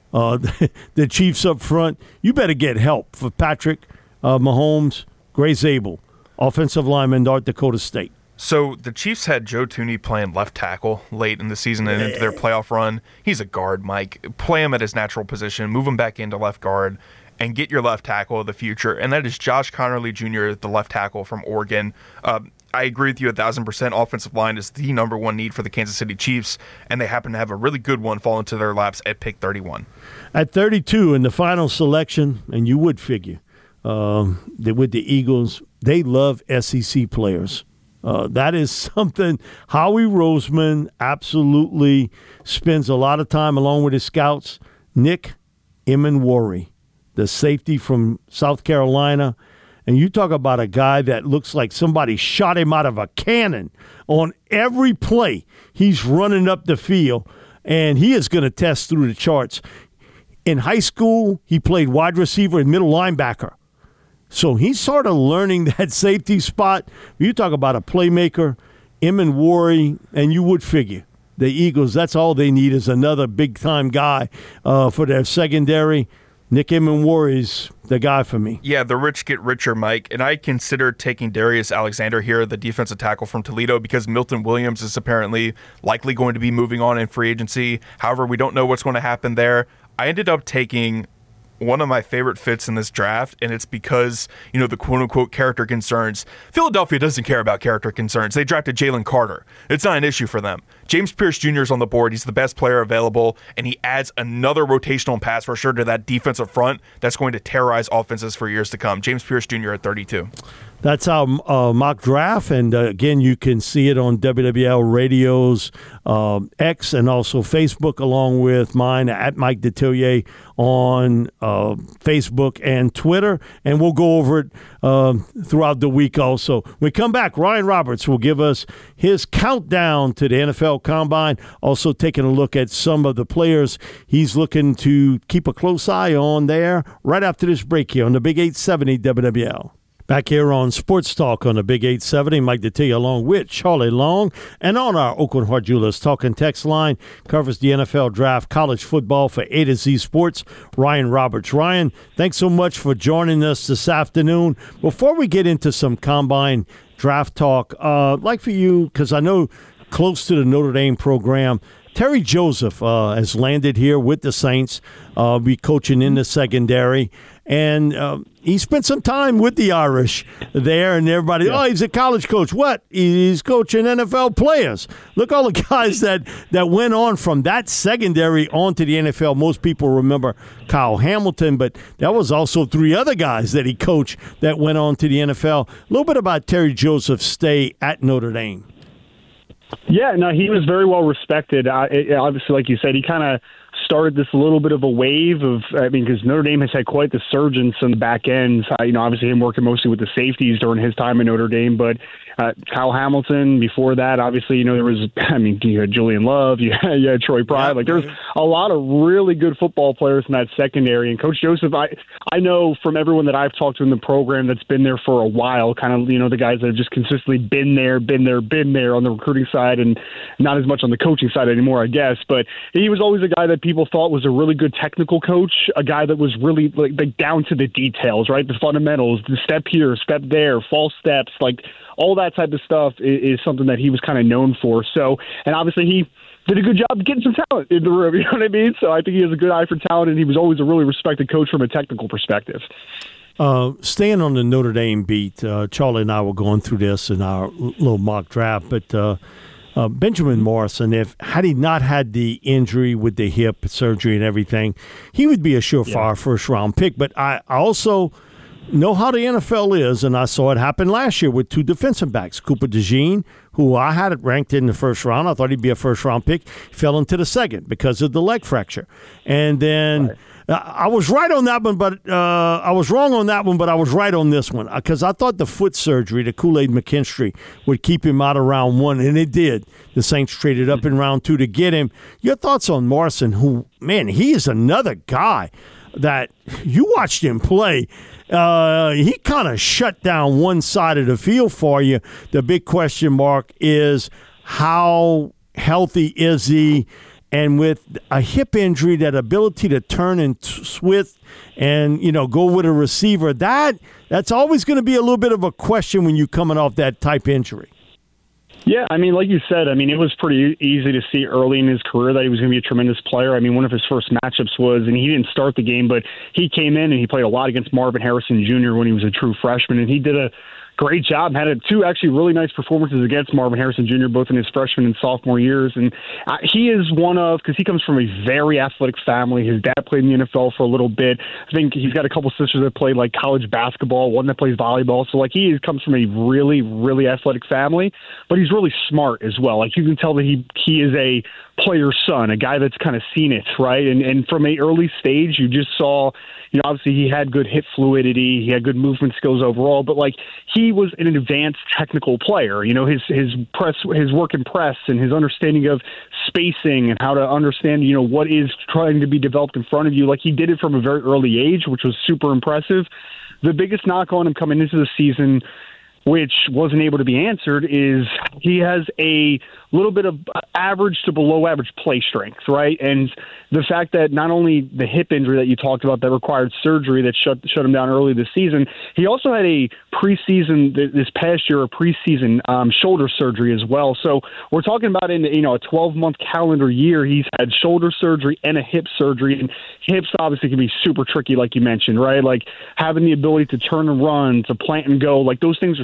the Chiefs up front, you better get help for Patrick Mahomes, Gray Zabel, offensive lineman, North Dakota State. So the Chiefs had Joe Thuney playing left tackle late in the season and into their playoff run. He's a guard, Mike. Play him at his natural position, move him back into left guard, and get your left tackle of the future. And that is Josh Connerly Jr., the left tackle from Oregon. I agree with you 1,000%. Offensive line is the number one need for the Kansas City Chiefs, and they happen to have a really good one fall into their laps at pick 31. At 32 in the final selection, and you would figure that with the Eagles, they love SEC players. That is something Howie Roseman absolutely spends a lot of time along with his scouts. Nick Emenwari, the safety from South Carolina. And you talk about a guy that looks like somebody shot him out of a cannon. On every play, he's running up the field, and he is going to test through the charts. In high school, he played wide receiver and middle linebacker. So he's sort of learning that safety spot. You talk about a playmaker, Emenwari, and you would figure the Eagles, that's all they need is another big-time guy for their secondary. Nick Emenwari's the guy for me. Yeah, the rich get richer, Mike. And I considered taking Darius Alexander here, the defensive tackle from Toledo, because Milton Williams is apparently likely going to be moving on in free agency. However, we don't know what's going to happen there. I ended up taking one of my favorite fits in this draft, and it's because, the quote-unquote character concerns. Philadelphia doesn't care about character concerns. They drafted Jalen Carter. It's not an issue for them. James Pierce Jr. is on the board. He's the best player available, and he adds another rotational pass rusher to that defensive front that's going to terrorize offenses for years to come. James Pierce Jr. at 32. That's our mock draft, and again, you can see it on WWL Radio's X and also Facebook, along with mine at Mike Detillier on Facebook and Twitter, and we'll go over it throughout the week also. When we come back, Ryan Roberts will give us his countdown to the NFL Combine, also taking a look at some of the players he's looking to keep a close eye on there right after this break here on the Big 870 WWL. Back here on Sports Talk on the Big 870, Mike Detillier along with Charlie Long. And on our Oakland Heart Jewelers Talk and Text line, covers the NFL Draft, college football for A to Z Sports, Ryan Roberts. Ryan, thanks so much for joining us this afternoon. Before we get into some Combine draft talk, I'd like for you, because I know close to the Notre Dame program, Terry Joseph has landed here with the Saints, be coaching in the secondary. And he spent some time with the Irish there, and everybody, he's a college coach. What? He's coaching NFL players. Look, all the guys that went on from that secondary on to the NFL. Most people remember Kyle Hamilton, but that was also 3 other guys that he coached that went on to the NFL. A little bit about Terry Joseph's stay at Notre Dame. Yeah, no, he was very well respected. Obviously, like you said, he kind of started this little bit of a wave of, because Notre Dame has had quite the surge on the back ends. Obviously him working mostly with the safeties during his time in Notre Dame, but Kyle Hamilton before that, obviously, there was, you had Julian Love, you had Troy Pride. There's a lot of really good football players in that secondary. And Coach Joseph, I know from everyone that I've talked to in the program that's been there for a while, kind of, the guys that have just consistently been there on the recruiting side and not as much on the coaching side anymore, I guess. But he was always a guy that people thought was a really good technical coach, a guy that was really like down to the details, right? The fundamentals, the step here, step there, false steps, all that type of stuff is something that he was kind of known for. So, and obviously he did a good job of getting some talent in the room, you know what I mean? So I think he has a good eye for talent, and he was always a really respected coach from a technical perspective. Staying on the Notre Dame beat, Charlie and I were going through this in our little mock draft, but Benjamin Morrison, had he not had the injury with the hip surgery and everything, he would be a surefire first-round pick. But I also know how the NFL is, and I saw it happen last year with 2 defensive backs. Cooper DeJean, who I had it ranked in the first round. I thought he'd be a first-round pick. Fell into the second because of the leg fracture. And then I was right on that one, but I was wrong on that one, but I was right on this one because I thought the foot surgery, the Kool-Aid McKinstry, would keep him out of round 1, and it did. The Saints traded up in round 2 to get him. Your thoughts on Morrison, who, man, he is another guy that you watched him play. He kind of shut down one side of the field for you. The big question mark is how healthy is he? And with a hip injury, that ability to turn and switch and, go with a receiver, that's always going to be a little bit of a question when you're coming off that type injury. Yeah, like you said, it was pretty easy to see early in his career that he was going to be a tremendous player. One of his first matchups was, and he didn't start the game, but he came in and he played a lot against Marvin Harrison Jr. when he was a true freshman, and he did a great job. Had 2 actually really nice performances against Marvin Harrison Jr., both in his freshman and sophomore years. And he is because he comes from a very athletic family. His dad played in the NFL for a little bit. I think he's got a couple sisters that played college basketball, one that plays volleyball. So he comes from a really, really athletic family, but he's really smart as well. You can tell that he is a player's son, a guy that's kind of seen it, right? And from an early stage, you just saw, obviously he had good hip fluidity, he had good movement skills overall, but he was an advanced technical player. His work in press and his understanding of spacing and how to understand, what is trying to be developed in front of you. He did it from a very early age, which was super impressive. The biggest knock on him coming into the season, which wasn't able to be answered, is he has a little bit of average to below average play strength, right? And the fact that not only the hip injury that you talked about that required surgery that shut him down early this season, he also had a preseason this past year, a preseason shoulder surgery as well. So we're talking about in a 12-month calendar year, he's had shoulder surgery and a hip surgery. And hips obviously can be super tricky, like you mentioned, right? Having the ability to turn and run, to plant and go, those things are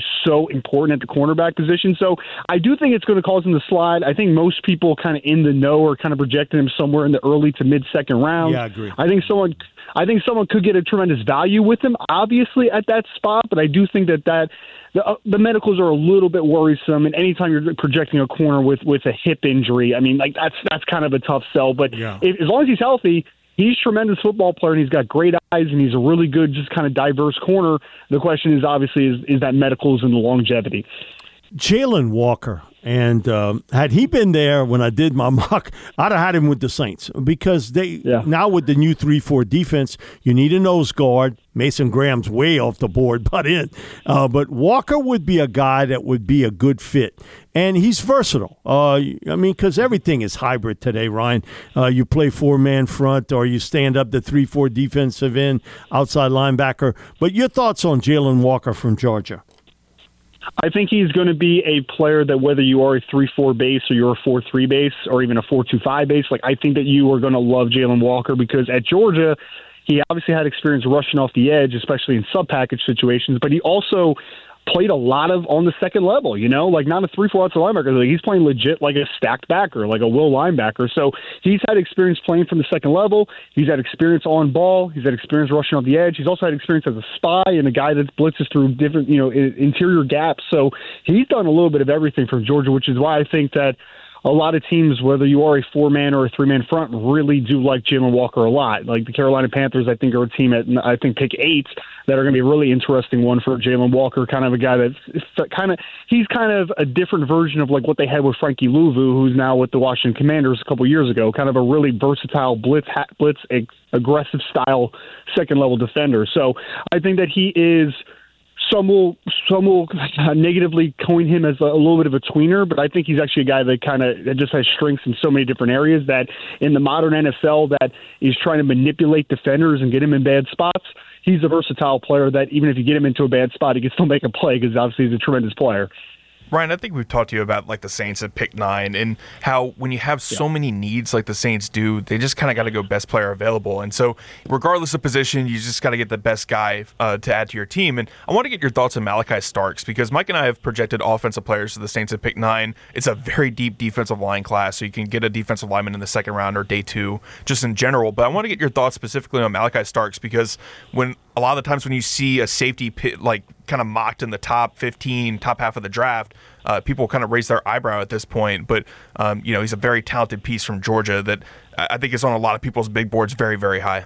so important at the cornerback position. So I do think it's going to cause him to slide. I think most people kind of in the know are kind of projecting him somewhere in the early to mid-second round. Yeah, I agree. I think someone could get a tremendous value with him, obviously, at that spot, but I do think that the medicals are a little bit worrisome, and anytime you're projecting a corner with a hip injury, I mean, like that's kind of a tough sell. But as long as he's healthy, he's a tremendous football player, and he's got great eyes, and he's a really good, just kind of diverse corner. The question is obviously is that medicals and the longevity. Jalen Walker, and had he been there when I did my mock, I'd have had him with the Saints because now with the new 3-4 defense, you need a nose guard. Mason Graham's way off the board, but Walker would be a guy that would be a good fit, and he's versatile. I mean, because everything is hybrid today, Ryan. You play 4-man front, or you stand up the 3-4 defensive end, outside linebacker. But your thoughts on Jalen Walker from Georgia? I think he's going to be a player that whether you are a 3-4 base or you're a 4-3 base or even a 4-2-5 base, like I think that you are going to love Jalen Walker because at Georgia, he obviously had experience rushing off the edge, especially in sub-package situations, but he also played a lot of on the second level, like not a 3-4 outside linebacker. Like he's playing legit like a stacked backer, like a will linebacker. So he's had experience playing from the second level. He's had experience on ball. He's had experience rushing off the edge. He's also had experience as a spy and a guy that blitzes through different, interior gaps. So he's done a little bit of everything from Georgia, which is why I think that a lot of teams, whether you are a 4-man or a 3-man front, really do like Jalen Walker a lot. Like the Carolina Panthers, I think, are a team at, I think, pick 8 that are going to be a really interesting one for Jalen Walker, kind of a guy he's kind of a different version of like what they had with Frankie Louvu, who's now with the Washington Commanders a couple years ago, kind of a really versatile blitz aggressive style second-level defender. So I think that he is – Some will negatively coin him as a little bit of a tweener, but I think he's actually a guy that just has strengths in so many different areas that in the modern NFL that is trying to manipulate defenders and get him in bad spots. He's a versatile player that even if you get him into a bad spot, he can still make a play because obviously he's a tremendous player. Ryan, I think we've talked to you about like the Saints at pick 9 and how when you have so many needs like the Saints do, they just kind of got to go best player available. And so regardless of position, you just got to get the best guy to add to your team. And I want to get your thoughts on Malachi Starks because Mike and I have projected offensive players to the Saints at pick 9. It's a very deep defensive line class, so you can get a defensive lineman in the second round or day 2 just in general. But I want to get your thoughts specifically on Malachi Starks because when a lot of the times when you see a safety like kind of mocked in the top 15, top half of the draft, people kind of raise their eyebrow at this point. But, he's a very talented piece from Georgia that I think is on a lot of people's big boards very, very high.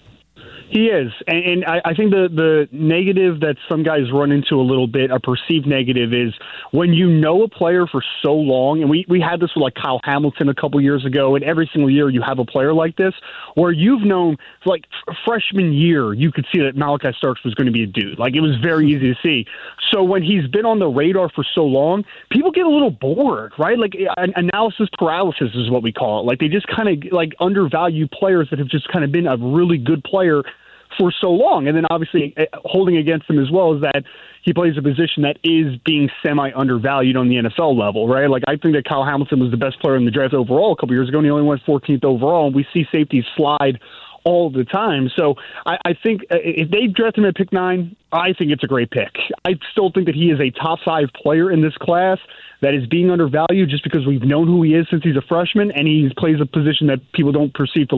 He is, and I think the negative that some guys run into a little bit, a perceived negative, is when you know a player for so long, and we had this with like Kyle Hamilton a couple years ago, and every single year you have a player like this, where you've known, like freshman year, you could see that Malachi Starks was going to be a dude. Like it was very easy to see. So when he's been on the radar for so long, people get a little bored, right? Like analysis paralysis is what we call it. Like they just kind of like undervalue players that have just kind of been a really good player for so long. And then obviously holding against him as well is that he plays a position that is being semi-undervalued on the NFL level, right? Like I think that Kyle Hamilton was the best player in the draft overall a couple years ago, and he only went 14th overall, and we see safeties slide all the time. So I think if they draft him at pick 9, I think it's a great pick. I still think that he is a top 5 player in this class that is being undervalued just because we've known who he is since he's a freshman, and he plays a position that people don't perceive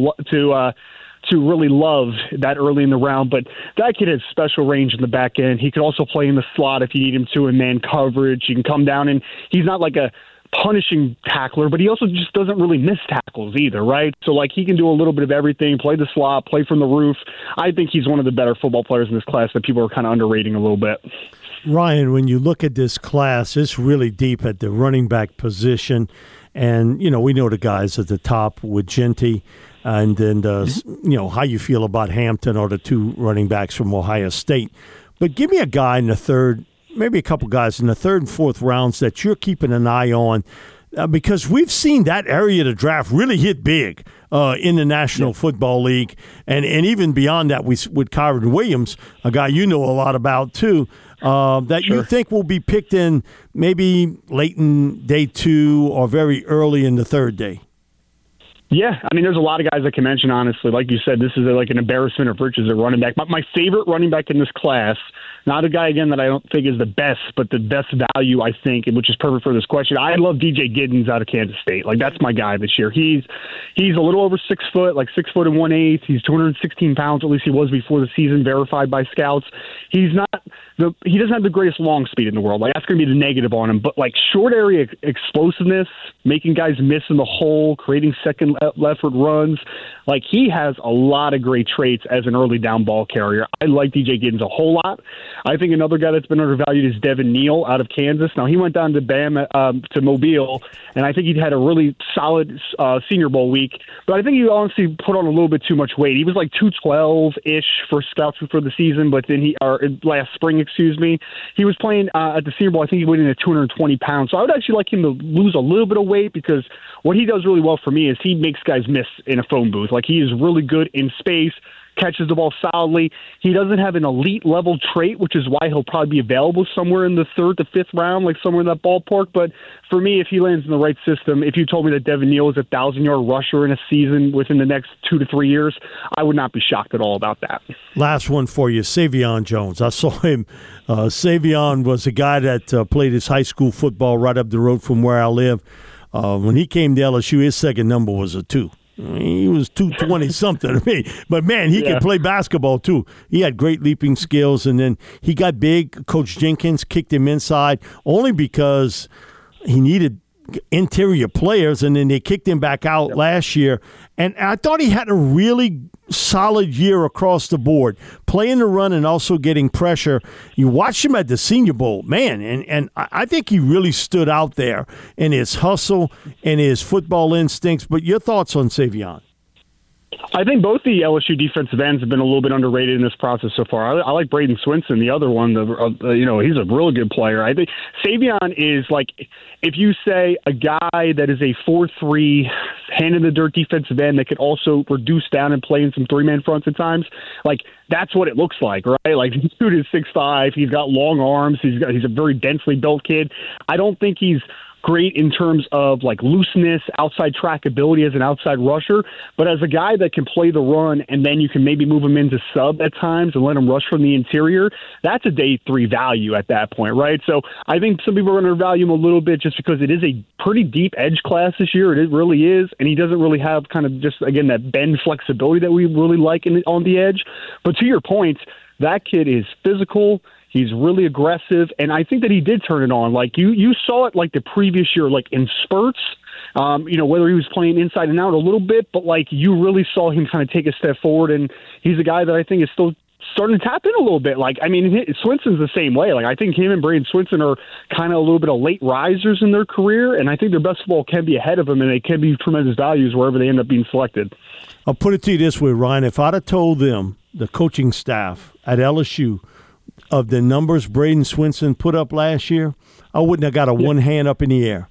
to really love that early in the round. But that kid has special range in the back end. He could also play in the slot if you need him to in man coverage. He can come down, and he's not like a punishing tackler, but he also just doesn't really miss tackles either, right? So like he can do a little bit of everything, play the slot, play from the roof. I think he's one of the better football players in this class that people are kind of underrating a little bit. Ryan, when you look at this class, it's really deep at the running back position. And, we know the guys at the top with Genty. And then, how you feel about Hampton or the 2 running backs from Ohio State. But give me a guy in the third, maybe a couple guys in the 3rd and 4th rounds that you're keeping an eye on because we've seen that area of the draft really hit big in the National Football League. And even beyond that, with Kyron Williams, a guy you know a lot about too, that you think will be picked in maybe late in day 2 or very early in the 3rd day. Yeah, I mean, there's a lot of guys I can mention, honestly. Like you said, this is like an embarrassment of riches at running back. My favorite running back in this class, not a guy, again, that I don't think is the best, but the best value, I think, which is perfect for this question. I love DJ Giddens out of Kansas State. Like, that's my guy this year. He's a little over 6 foot, like 6 foot and 1/8. He's 216 pounds, at least he was before the season, verified by scouts. He doesn't have the greatest long speed in the world. Like, that's going to be the negative on him. But, like, short area explosiveness, making guys miss in the hole, creating second leftward runs. Like, he has a lot of great traits as an early down ball carrier. I like DJ Giddens a whole lot. I think another guy that's been undervalued is Devin Neal out of Kansas. Now, he went down to to Mobile, and I think he'd had a really solid Senior Bowl week. But I think he honestly put on a little bit too much weight. He was like 212-ish for scouts for the season, but then last spring, he was playing at the Senior Bowl. I think he went in at 220 pounds. So I would actually like him to lose a little bit of weight, because what he does really well for me is he makes guys miss in a phone booth. Like, he is really good in space, catches the ball solidly. He doesn't have an elite level trait, which is why he'll probably be available somewhere in the 3rd to 5th round, like somewhere in that ballpark. But for me, if he lands in the right system, if you told me that Devin Neal is a 1,000-yard rusher in a season within the next 2 to 3 years, I would not be shocked at all about that. Last one for you, Savion Jones. I saw him. Savion was a guy that played his high school football right up the road from where I live. When he came to LSU, his second number was a 2. He was 220-something to me. But, man, he could play basketball, too. He had great leaping skills, and then he got big. Coach Jenkins kicked him inside only because he needed interior players, and then they kicked him back out last year. And I thought he had a really solid year across the board, playing the run and also getting pressure. You watched him at the Senior Bowl, man, and I think he really stood out there in his hustle and his football instincts. But your thoughts on Savion? I think both the LSU defensive ends have been a little bit underrated in this process so far. I like Braden Swinson, the other one. He's a really good player. I think Savion is like, if you say a guy that is a 4-3 hand-in-the-dirt defensive end that could also reduce down and play in some three-man fronts at times, like, that's what it looks like, right? Like, this dude is 6'5", he's got long arms, he's a very densely built kid. I don't think he's great in terms of like looseness, outside trackability as an outside rusher, but as a guy that can play the run and then you can maybe move him into sub at times and let him rush from the interior, that's a day 3 value at that point, right? So I think some people are going to value him a little bit just because it is a pretty deep edge class this year. It really is, and he doesn't really have kind of just, again, that bend flexibility that we really like on the edge. But to your point, that kid is physical. He's really aggressive, and I think that he did turn it on. Like, you saw it like the previous year, like in spurts, whether he was playing inside and out a little bit, but like you really saw him kind of take a step forward, and he's a guy that I think is still starting to tap in a little bit. Like, I mean, Swinson's the same way. Like, I think him and Braden Swinson are kind of a little bit of late risers in their career, and I think their best football can be ahead of them, and they can be tremendous values wherever they end up being selected. I'll put it to you this way, Ryan. If I'd have told them, the coaching staff at LSU, of the numbers Braden Swinson put up last year, I wouldn't have got one hand up in the air.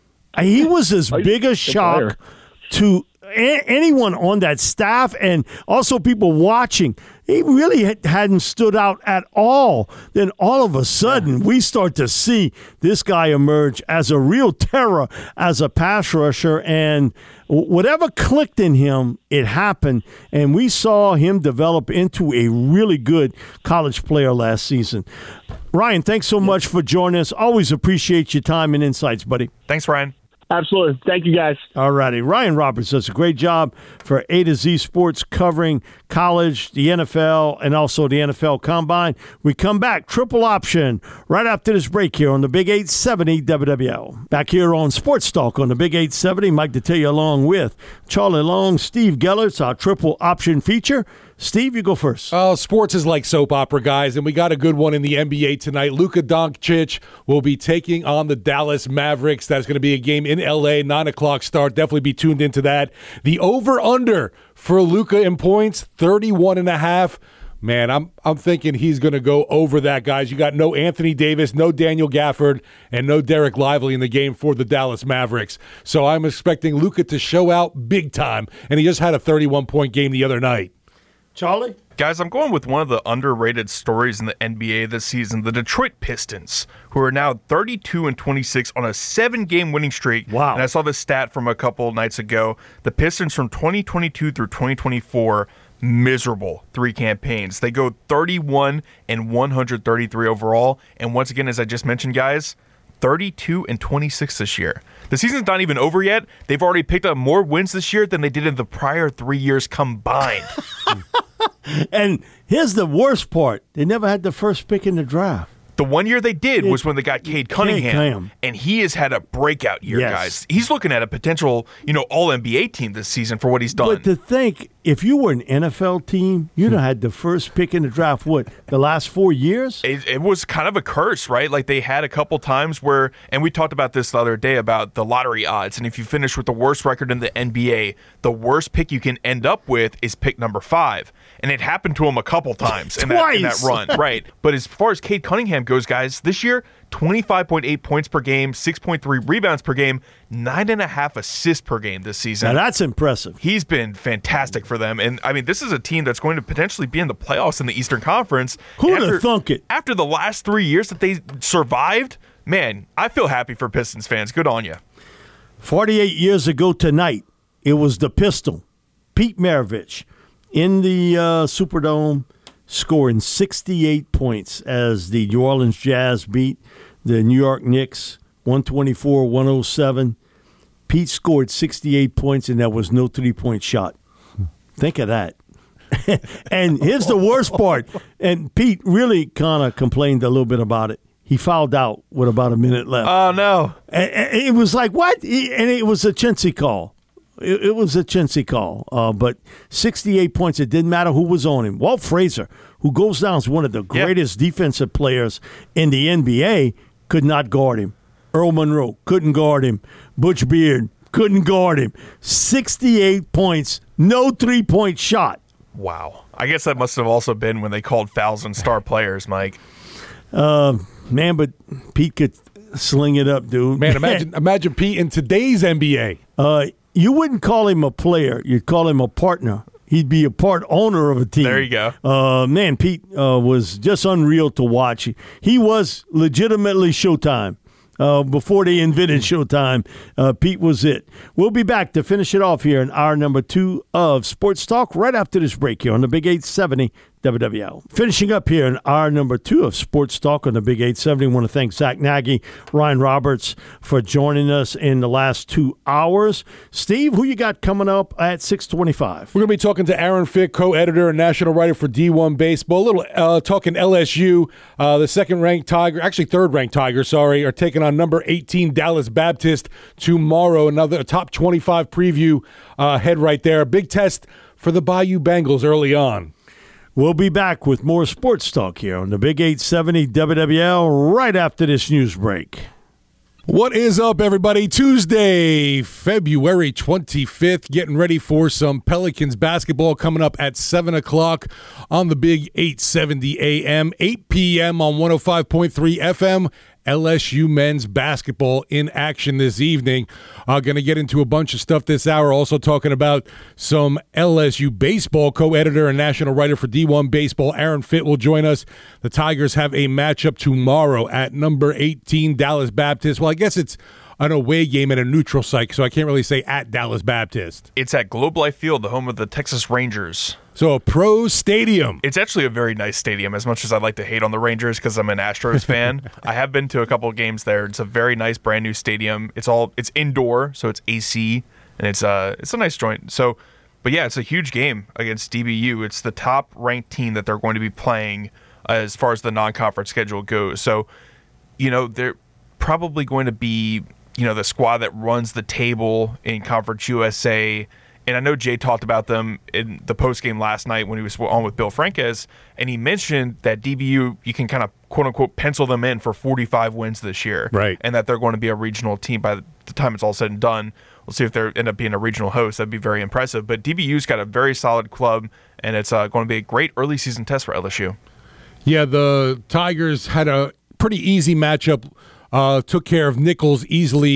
He was as big a shock to anyone on that staff and also people watching. He really hadn't stood out at all. Then all of a sudden, we start to see this guy emerge as a real terror as a pass rusher, and whatever clicked in him, it happened, and we saw him develop into a really good college player last season. Ryan, thanks so much for joining us. Always appreciate your time and insights, buddy. Thanks, Ryan. Absolutely. Thank you, guys. All righty. Ryan Roberts does a great job for A to Z Sports, covering college, the NFL, and also the NFL Combine. We come back, triple option, right after this break here on the Big 870 WWL. Back here on Sports Talk on the Big 870, Mike Detillier along with Charlie Long, Steve Gellerts, our triple option feature. Steve, you go first. Oh, sports is like soap opera, guys, and we got a good one in the NBA tonight. Luka Doncic will be taking on the Dallas Mavericks. That's going to be a game in L.A., 9 o'clock start. Definitely be tuned into that. The over-under for Luka in points, 31.5. Man, I'm thinking he's going to go over that, guys. You got no Anthony Davis, no Daniel Gafford, and no Derek Lively in the game for the Dallas Mavericks. So I'm expecting Luka to show out big time, and he just had a 31-point game the other night. Charlie? Guys, I'm going with one of the underrated stories in the NBA this season, the Detroit Pistons, who are now 32-26 on a 7-game winning streak. Wow. And I saw this stat from a couple nights ago. The Pistons from 2022 through 2024, miserable 3 campaigns. They go 31-133 overall. And once again, as I just mentioned, guys, 32-26 this year. The season's not even over yet. They've already picked up more wins this year than they did in the prior 3 years combined. And here's the worst part. They never had the first pick in the draft. The one year they did was when they got Cade Cunningham, and he has had a breakout year, guys. He's looking at a potential, All-NBA team this season for what he's done. But to think, if you were an NFL team, you'd have had the first pick in the draft, the last 4 years? It was kind of a curse, right? Like they had a couple times where, and we talked about this the other day about the lottery odds, and if you finish with the worst record in the NBA, the worst pick you can end up with is pick number 5. And it happened to him a couple times in that run, right? But as far as Cade Cunningham goes, guys, this year, 25.8 points per game, 6.3 rebounds per game, 9.5 assists per game this season. Now that's impressive. He's been fantastic for them. And, I mean, this is a team that's going to potentially be in the playoffs in the Eastern Conference. Who'd have thunk it? After the last 3 years that they survived, man, I feel happy for Pistons fans. Good on you. 48 years ago tonight, it was the Pistol, Pete Maravich, in the Superdome, scoring 68 points as the New Orleans Jazz beat the New York Knicks 124-107. Pete scored 68 points, and there was no three-point shot. Think of that. And here's the worst part. And Pete really kind of complained a little bit about it. He fouled out with about a minute left. Oh, no. And it was like, what? And it was a chintzy call. It was a chintzy call. But 68 points, it didn't matter who was on him. Walt Frazier, who goes down as one of the greatest defensive players in the NBA, could not guard him. Earl Monroe couldn't guard him. Butch Beard couldn't guard him. 68 points, no three-point shot. Wow. I guess that must have also been when they called fouls on star players, Mike. Man, but Pete could sling it up, dude. Man, imagine Pete in today's NBA. You wouldn't call him a player. You'd call him a partner. He'd be a part owner of a team. There you go. Man, Pete was just unreal to watch. He was legitimately Showtime. Before they invented Showtime, Pete was it. We'll be back to finish it off here in hour number 2 of Sports Talk right after this break here on the Big 870 WWL. Finishing up here in hour number 2 of Sports Talk on the Big 870. I want to thank Zach Nagy, Ryan Roberts for joining us in the last 2 hours. Steve, who you got coming up at 6:25? We're going to be talking to Aaron Fitt, co-editor and national writer for D1 Baseball. A little talking LSU. The third-ranked Tigers, are taking on number 18 Dallas Baptist tomorrow. Another top 25 preview head right there. A big test for the Bayou Bengals early on. We'll be back with more sports talk here on the Big 870 WWL right after this news break. What is up, everybody? Tuesday, February 25th, getting ready for some Pelicans basketball coming up at 7 o'clock on the Big 870 AM, 8 p.m. on 105.3 FM. LSU men's basketball in action this evening. Going to get into a bunch of stuff this hour. Also talking about some LSU baseball. Co-editor and national writer for D1 Baseball, Aaron Fitt, will join us. The Tigers have a matchup tomorrow at number 18 Dallas Baptist. Well, I guess it's an away game at a neutral site, so I can't really say at Dallas Baptist. It's at Globe Life Field, the home of the Texas Rangers. So a pro stadium. It's actually a very nice stadium, as much as I'd like to hate on the Rangers because I'm an Astros fan. I have been to a couple of games there. It's a very nice, brand new stadium. It's indoor, so it's AC, and it's a nice joint. So, but yeah, it's a huge game against DBU. It's the top-ranked team that they're going to be playing as far as the non-conference schedule goes. So, they're probably going to be, the squad that runs the table in Conference USA. And I know Jay talked about them in the postgame last night when he was on with Bill Franquez, and he mentioned that DBU, you can kind of, quote-unquote, pencil them in for 45 wins this year. Right. And that they're going to be a regional team by the time it's all said and done. We'll see if they end up being a regional host. That'd be very impressive. But DBU's got a very solid club, and it's going to be a great early season test for LSU. Yeah, the Tigers had a pretty easy matchup. Took care of Nichols easily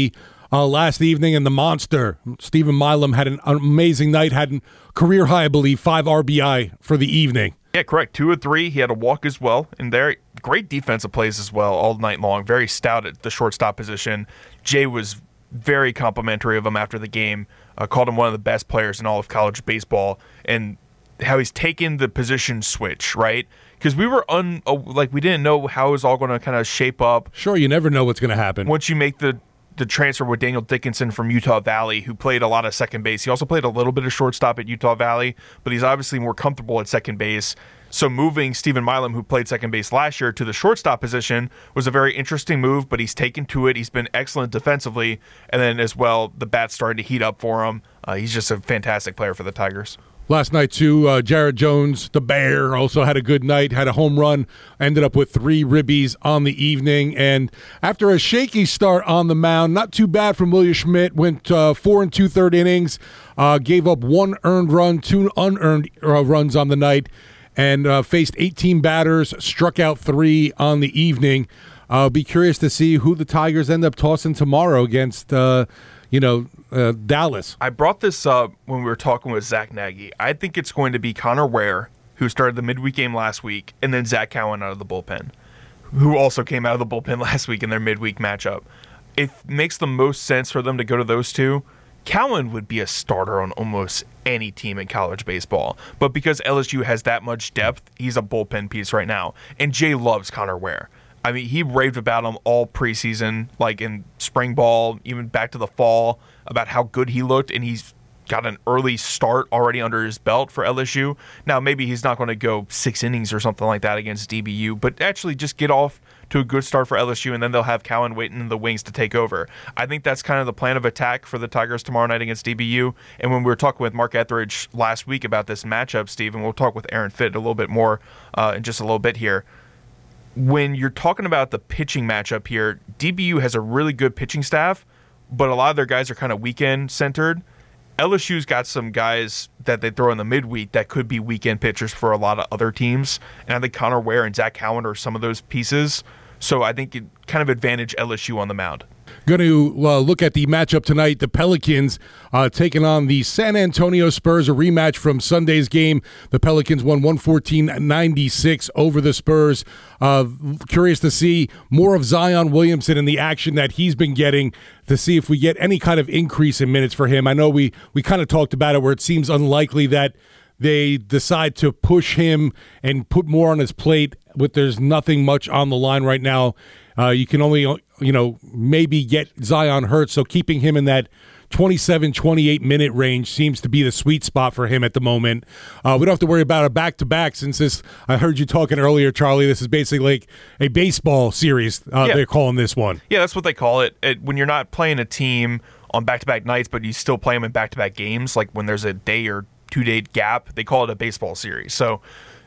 last evening, and the monster, Stephen Milam, had an amazing night, had a career high, I believe, 5 RBI for the evening. Yeah, correct. 2 of 3. He had a walk as well in there. Great defensive plays as well all night long. Very stout at the shortstop position. Jay was very complimentary of him after the game. Called him one of the best players in all of college baseball, and how he's taken the position switch, right? Because we were we didn't know how it was all going to kind of shape up. Sure, you never know what's going to happen. Once you make the transfer with Daniel Dickinson from Utah Valley, who played a lot of second base. He also played a little bit of shortstop at Utah Valley, but he's obviously more comfortable at second base. So moving Stephen Milam, who played second base last year, to the shortstop position was a very interesting move, but he's taken to it. He's been excellent defensively, and then as well, the bat's starting to heat up for him. He's just a fantastic player for the Tigers. Last night, too, Jared Jones, the Bear, also had a good night, had a home run, ended up with 3 ribbies on the evening. And after a shaky start on the mound, not too bad from William Schmidt, went 4 2/3 innings, gave up 1 earned run, 2 unearned runs on the night, and faced 18 batters, struck out 3 on the evening. I'll be curious to see who the Tigers end up tossing tomorrow against Dallas. I brought this up when we were talking with Zach Nagy. I think it's going to be Connor Ware, who started the midweek game last week, and then Zach Cowan out of the bullpen, who also came out of the bullpen last week in their midweek matchup. It makes the most sense for them to go to those two. Cowan would be a starter on almost any team in college baseball, but because LSU has that much depth, he's a bullpen piece right now. And Jay loves Connor Ware. I mean, he raved about him all preseason, like in spring ball, even back to the fall, about how good he looked, and he's got an early start already under his belt for LSU. Now, maybe he's not going to go 6 innings or something like that against DBU, but actually just get off to a good start for LSU, and then they'll have Cowan waiting in the wings to take over. I think that's kind of the plan of attack for the Tigers tomorrow night against DBU. And when we were talking with Mark Etheridge last week about this matchup, Steve, and we'll talk with Aaron Fitt a little bit more in just a little bit here, when you're talking about the pitching matchup here, DBU has a really good pitching staff, but a lot of their guys are kind of weekend-centered. LSU's got some guys that they throw in the midweek that could be weekend pitchers for a lot of other teams, and I think Connor Ware and Zach Cowan are some of those pieces, so I think it kind of advantage LSU on the mound. Going to look at the matchup tonight. The Pelicans taking on the San Antonio Spurs, a rematch from Sunday's game. The Pelicans won 114-96 over the Spurs. Curious to see more of Zion Williamson in the action that he's been getting, to see if we get any kind of increase in minutes for him. I know we kind of talked about it where it seems unlikely that they decide to push him and put more on his plate, but there's nothing much on the line right now. You can only, maybe get Zion hurt, so keeping him in that 27, 28-minute range seems to be the sweet spot for him at the moment. We don't have to worry about a back-to-back since this, I heard you talking earlier, Charlie, this is basically like a baseball series, they're calling this one. Yeah, that's what they call it. When you're not playing a team on back-to-back nights, but you still play them in back-to-back games, like when there's a day or 2-day gap, they call it a baseball series. So,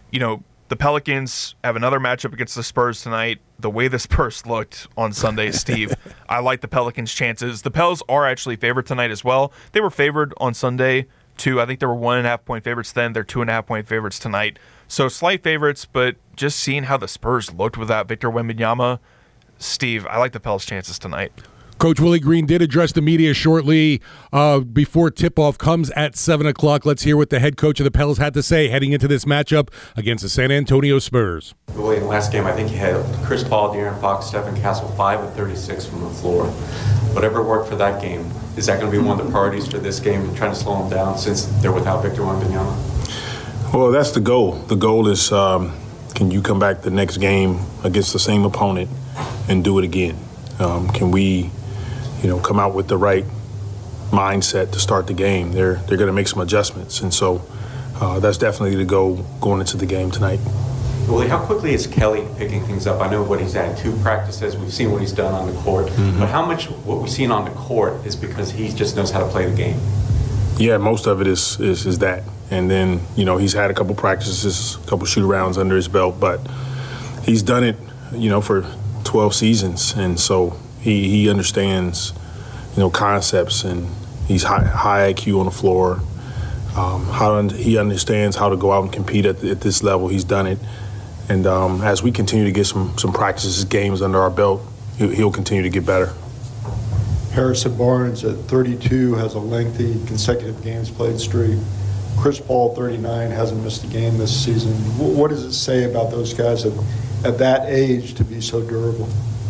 the Pelicans have another matchup against the Spurs tonight. The way the Spurs looked on Sunday, Steve, I like the Pelicans' chances. The Pels are actually favored tonight as well. They were favored on Sunday, too. I think they were 1.5-point favorites then. They're 2.5-point favorites tonight. So slight favorites, but just seeing how the Spurs looked without Victor Wembanyama, Steve, I like the Pels' chances tonight. Coach Willie Green did address the media shortly before tip-off comes at 7 o'clock. Let's hear what the head coach of the Pels had to say heading into this matchup against the San Antonio Spurs. Willie, in the last game, I think you had Chris Paul, De'Aaron Fox, Stephen Castle, 5 of 36 from the floor. Whatever worked for that game, is that going to be one of the priorities for this game, trying to slow them down since they're without Victor Wembanyama? Well, that's the goal. The goal is can you come back the next game against the same opponent and do it again? Can we come out with the right mindset to start the game? They're going to make some adjustments, and so that's definitely the goal going into the game tonight. Willie, how quickly is Kelly picking things up? I know what he's had 2 practices. We've seen what he's done on the court, but how much what we've seen on the court is because he just knows how to play the game? Yeah, most of it is that, and then he's had a couple practices, a couple shoot-arounds under his belt, but he's done it for 12 seasons, and so he understands, concepts, and he's high IQ on the floor. He understands how to go out and compete at this level. He's done it, and as we continue to get some practices, games under our belt, he'll continue to get better. Harrison Barnes at 32 has a lengthy consecutive games played streak. Chris Paul, 39, hasn't missed a game this season. What does it say about those guys at that age to be so durable?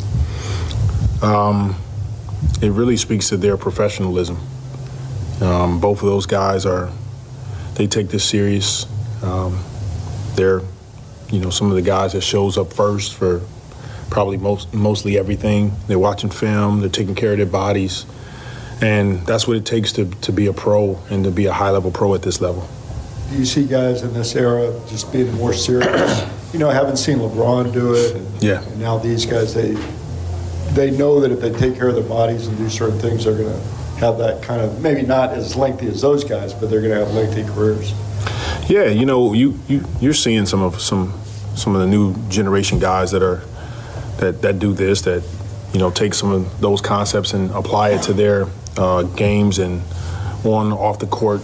It really speaks to their professionalism. Both of those guys they take this serious. They're, some of the guys that shows up first for probably mostly everything. They're watching film, they're taking care of their bodies, and that's what it takes to be a pro and to be a high-level pro at this level. Do you see guys in this era just being more serious? I haven't seen LeBron do it, and now these guys, they know that if they take care of their bodies and do certain things, they're going to have that kind of, maybe not as lengthy as those guys, but they're going to have lengthy careers. Yeah, you're seeing some of the new generation guys that do this, that take some of those concepts and apply it to their games and off the court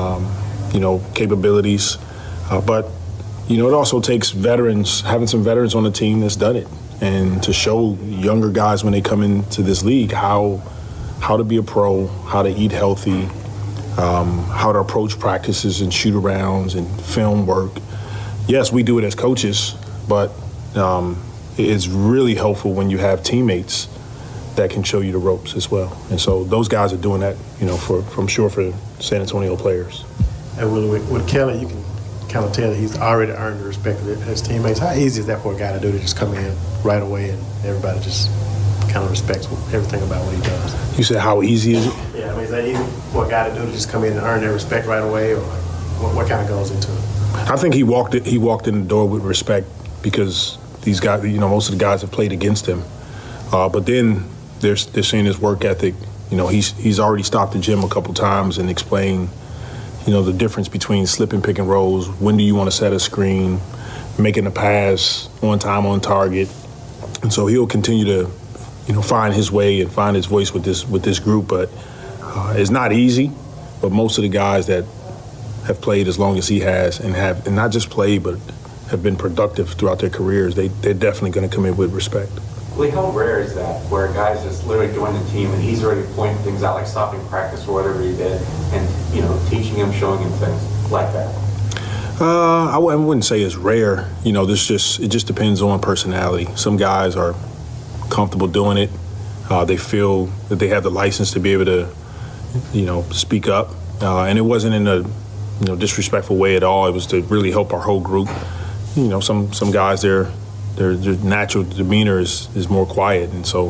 capabilities. But it also takes having some veterans on the team that's done it, and to show younger guys when they come into this league how to be a pro, how to eat healthy, how to approach practices and shoot-arounds and film work. Yes, we do it as coaches, but it's really helpful when you have teammates that can show you the ropes as well. And so those guys are doing that, for San Antonio players. And with Kelly, you can kind of tell that he's already earned the respect of his teammates. How easy is that for a guy to do, to just come in right away and everybody just kind of respects everything about what he does? You said how easy is it? Yeah, is that easy for a guy to do, to just come in and earn their respect right away, or what kind of goes into it? I think he walked in the door with respect because these guys, most of the guys have played against him. But then they're seeing his work ethic. He's already stopped the gym a couple times and explained, the difference between slip and pick and rolls. When do you want to set a screen, making a pass on time, on target. And so he'll continue to, find his way and find his voice with this group. But it's not easy. But most of the guys that have played as long as he has and not just played, but have been productive throughout their careers, they're definitely going to come in with respect. Lee, how rare is that, where a guy's just literally joined the team and he's already pointing things out, like stopping practice or whatever he did, and teaching him, showing him things like that? I wouldn't say it's rare. It just depends on personality. Some guys are comfortable doing it. They feel that they have the license to be able to, speak up, and it wasn't in a disrespectful way at all. It was to really help our whole group. Some guys, their natural demeanor is more quiet, and so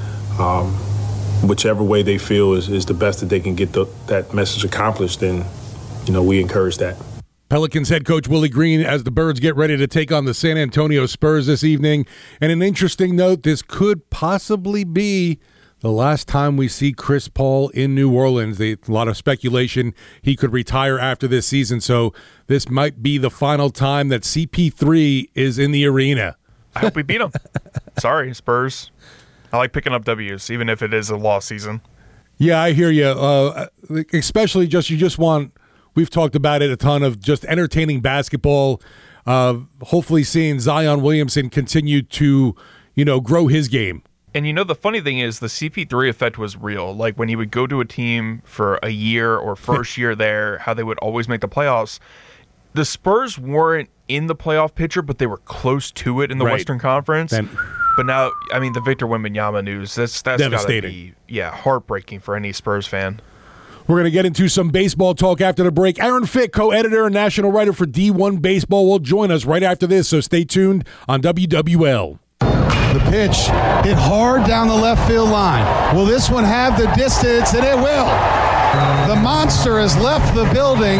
whichever way they feel is the best that they can get that message accomplished, then we encourage that. Pelicans head coach Willie Green as the Birds get ready to take on the San Antonio Spurs this evening. And an interesting note, this could possibly be the last time we see Chris Paul in New Orleans. A lot of speculation he could retire after this season, so this might be the final time that CP3 is in the arena. I hope we beat them. Sorry, Spurs. I like picking up W's, even if it is a lost season. Yeah, I hear you. Especially you just want, we've talked about it a ton, of just entertaining basketball. Hopefully seeing Zion Williamson continue to, grow his game. And the funny thing is the CP3 effect was real. Like when he would go to a team for a year or first year there, how they would always make the playoffs. The Spurs weren't in the playoff picture, but they were close to it in the Western Conference. But now, the Victor Wembanyama news, that's got to be, heartbreaking for any Spurs fan. We're going to get into some baseball talk after the break. Aaron Fick, co-editor and national writer for D1 Baseball, will join us right after this, so stay tuned on WWL. The pitch hit hard down the left field line. Will this one have the distance? And it will. The monster has left the building.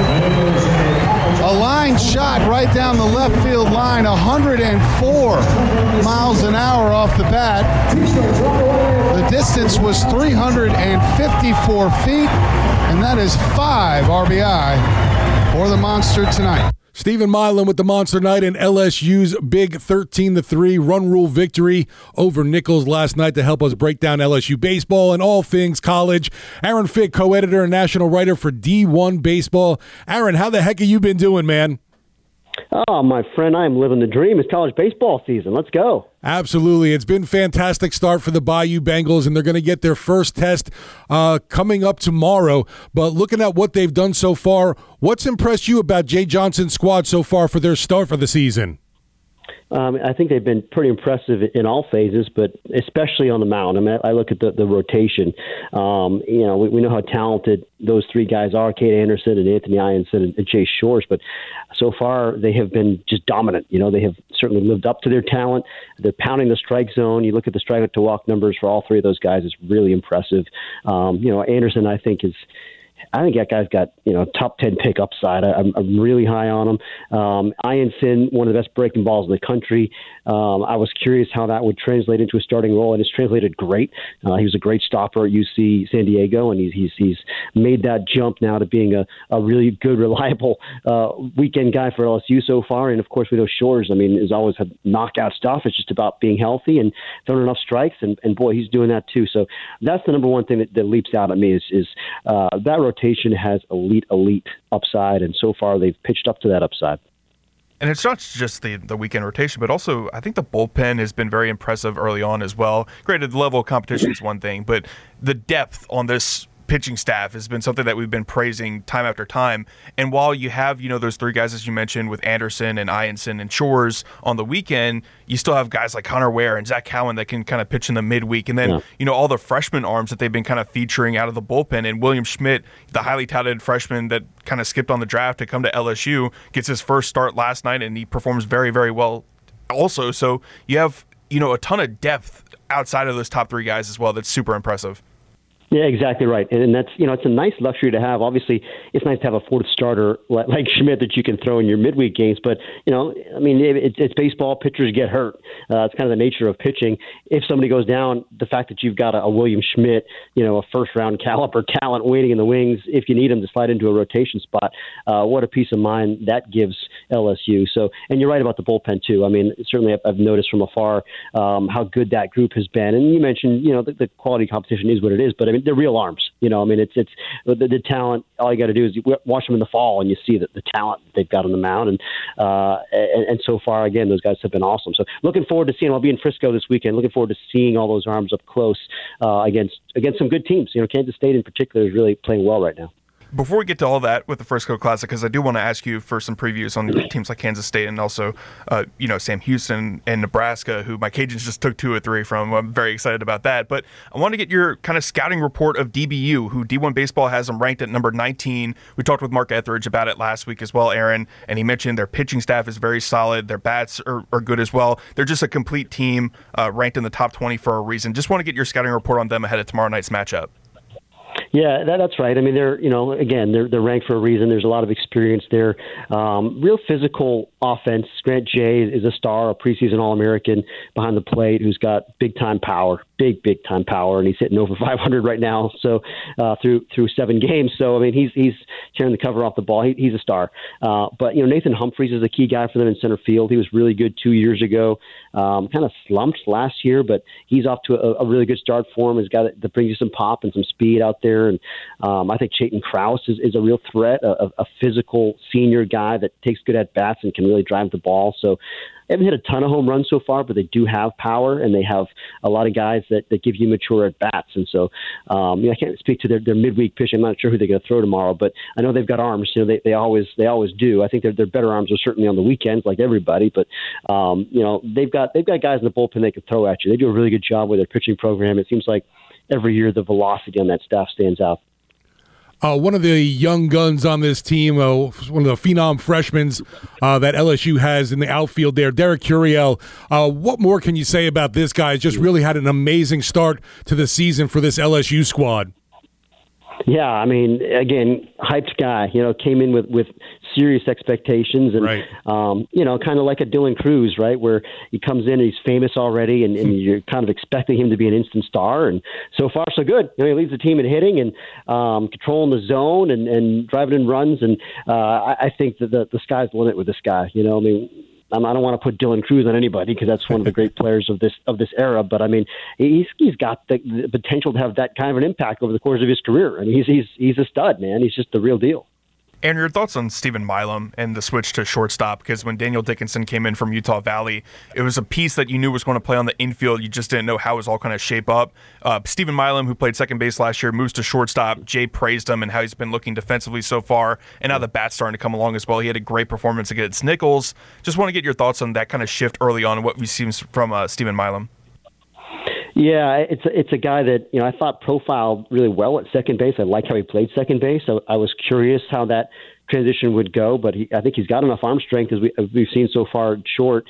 A line shot right down the left field line, 104 miles an hour off the bat. The distance was 354 feet, and that is 5 RBI for the monster tonight. Stephen Milan with the Monster Night and LSU's big 13-3 run rule victory over Nichols last night to help us break down LSU baseball and all things college. Aaron Fick, co-editor and national writer for D1 Baseball. Aaron, how the heck have you been doing, man? Oh, my friend, I am living the dream. It's college baseball season. Let's go. Absolutely. It's been a fantastic start for the Bayou Bengals, and they're going to get their first test coming up tomorrow. But looking at what they've done so far, what's impressed you about Jay Johnson's squad so far for their start for the season? I think they've been pretty impressive in all phases, but especially on the mound. I mean, I look at the rotation. We know how talented those three guys are, Cade Anderson and Anthony Ianson and Chase Shores, but so far they have been just dominant. They have certainly lived up to their talent. They're pounding the strike zone. You look at the strikeout to walk numbers for all three of those guys, it's really impressive. Anderson, I think that guy's got top 10 pick upside. I'm really high on him. Ianson, one of the best breaking balls in the country. I was curious how that would translate into a starting role, and it's translated great. He was a great stopper at UC San Diego, and he's made that jump now to being a really good, reliable weekend guy for LSU so far. And of course, we know Shores. I mean, has always had knockout stuff. It's just about being healthy and throwing enough strikes, and boy, he's doing that too. So that's the number one thing that leaps out at me is that rotation has elite upside, and so far they've pitched up to that upside. And it's not just the weekend rotation, but also I think the bullpen has been very impressive early on as well. Granted, the level of competition is one thing, but the depth on this pitching staff has been something that we've been praising time after time. And while you have, those three guys, as you mentioned, with Anderson and Ianson and Shores on the weekend, you still have guys like Connor Ware and Zach Cowan that can kind of pitch in the midweek. And then, all the freshman arms that they've been kind of featuring out of the bullpen. And William Schmidt, the highly touted freshman that kind of skipped on the draft to come to LSU, gets his first start last night, and he performs very, very well also. So you have, a ton of depth outside of those top three guys as well. That's super impressive. Yeah, exactly right. And that's, it's a nice luxury to have. Obviously, it's nice to have a fourth starter like Schmidt that you can throw in your midweek games. But, it's baseball. Pitchers get hurt. It's kind of the nature of pitching. If somebody goes down, the fact that you've got a William Schmidt, a first-round caliber talent waiting in the wings, if you need him to slide into a rotation spot, what a peace of mind that gives LSU. So, and you're right about the bullpen, too. I mean, certainly I've noticed from afar how good that group has been. And you mentioned, the quality competition is what it is. But, they're real arms. It's the talent. All you got to do is watch them in the fall, and you see that the talent they've got on the mound. And so far, again, those guys have been awesome. So looking forward to seeing. I'll be in Frisco this weekend. Looking forward to seeing all those arms up close against some good teams. Kansas State in particular is really playing well right now. Before we get to all that with the Frisco Classic, because I do want to ask you for some previews on teams like Kansas State and also, Sam Houston and Nebraska, who my Cajuns just took 2 or 3 from. I'm very excited about that. But I want to get your kind of scouting report of DBU, who D1 Baseball has them ranked at number 19. We talked with Mark Etheridge about it last week as well, Aaron, and he mentioned their pitching staff is very solid. Their bats are good as well. They're just a complete team ranked in the top 20 for a reason. Just want to get your scouting report on them ahead of tomorrow night's matchup. Yeah, that's right. I mean, they're ranked for a reason. There's a lot of experience there. Real physical offense. Grant Jay is a star, a preseason All-American behind the plate who's got big-time power, big time power, and he's hitting over 500 right now. So through 7 games. So I mean, he's tearing the cover off the ball. He's a star. But Nathan Humphreys is a key guy for them in center field. He was really good 2 years ago. Kind of slumped last year, but he's off to a really good start for him. He's got that brings you some pop and some speed out there. And I think Chayton Krause is a real threat, a physical senior guy that takes good at bats and can really drive the ball. So they haven't hit a ton of home runs so far, but they do have power, and they have a lot of guys that give you mature at bats. And so I can't speak to their midweek pitch. I'm not sure who they're going to throw tomorrow, but I know they've got arms. They always do. I think their better arms are certainly on the weekends, like everybody. But they've got guys in the bullpen they can throw at you. They do a really good job with their pitching program. It seems like every year the velocity on that staff stands out. One of the young guns on this team, one of the phenom freshmen that LSU has in the outfield there, Derek Curiel. What more can you say about this guy? He's just really had an amazing start to the season for this LSU squad. Yeah, I mean, again, hyped guy, came in with serious expectations and, right. Kind of like a Dylan Cruz, right, where he comes in and he's famous already and you're kind of expecting him to be an instant star. And so far, so good. He leads the team in hitting and controlling the zone and driving in runs. And I think that the sky's the limit with this guy. I don't want to put Dylan Cruz on anybody because that's one of the great players of this era. But I mean, he's got the potential to have that kind of an impact over the course of his career. I mean, he's a stud, man. He's just the real deal. Aaron, your thoughts on Stephen Milam and the switch to shortstop? Because when Daniel Dickinson came in from Utah Valley, it was a piece that you knew was going to play on the infield. You just didn't know how it was all going to shape up. Stephen Milam, who played second base last year, moves to shortstop. Jay praised him and how he's been looking defensively so far, and now the bat's starting to come along as well. He had a great performance against Nichols. Just want to get your thoughts on that kind of shift early on and what we've seen from Stephen Milam. Yeah, it's a guy that I thought profiled really well at second base. I like how he played second base. So I was curious how that transition would go, but I think he's got enough arm strength as we've seen so far short,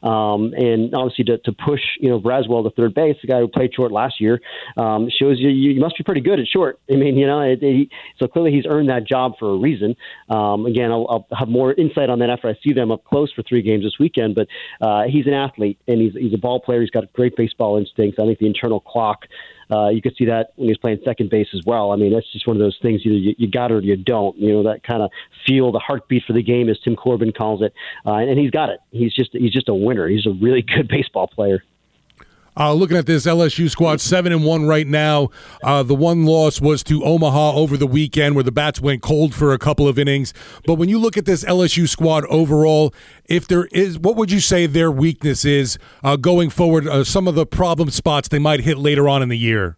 and obviously to push Braswell to third base, the guy who played short last year, shows you must be pretty good at short. I mean, so clearly he's earned that job for a reason. Again, I'll have more insight on that after I see them up close for 3 games this weekend. But he's an athlete and he's a ball player. He's got great baseball instincts. I think the internal clock. You could see that when he's playing second base as well. I mean, that's just one of those things. Either you got it or you don't. That kind of feel, the heartbeat for the game, as Tim Corbin calls it. And he's got it. He's just a winner. He's a really good baseball player. Looking at this LSU squad, 7-1 right now. The one loss was to Omaha over the weekend where the bats went cold for a couple of innings. But when you look at this LSU squad overall, if there is, what would you say their weakness is going forward, some of the problem spots they might hit later on in the year?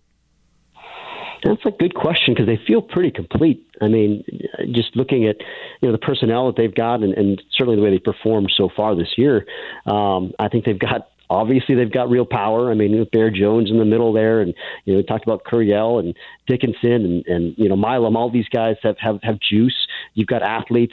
That's a good question because they feel pretty complete. I mean, just looking at the personnel that they've got and certainly the way they performed so far this year, I think they've got real power. I mean, Bear Jones in the middle there, and we talked about Curiel and Dickinson and Milam. All these guys have juice. You've got athletes.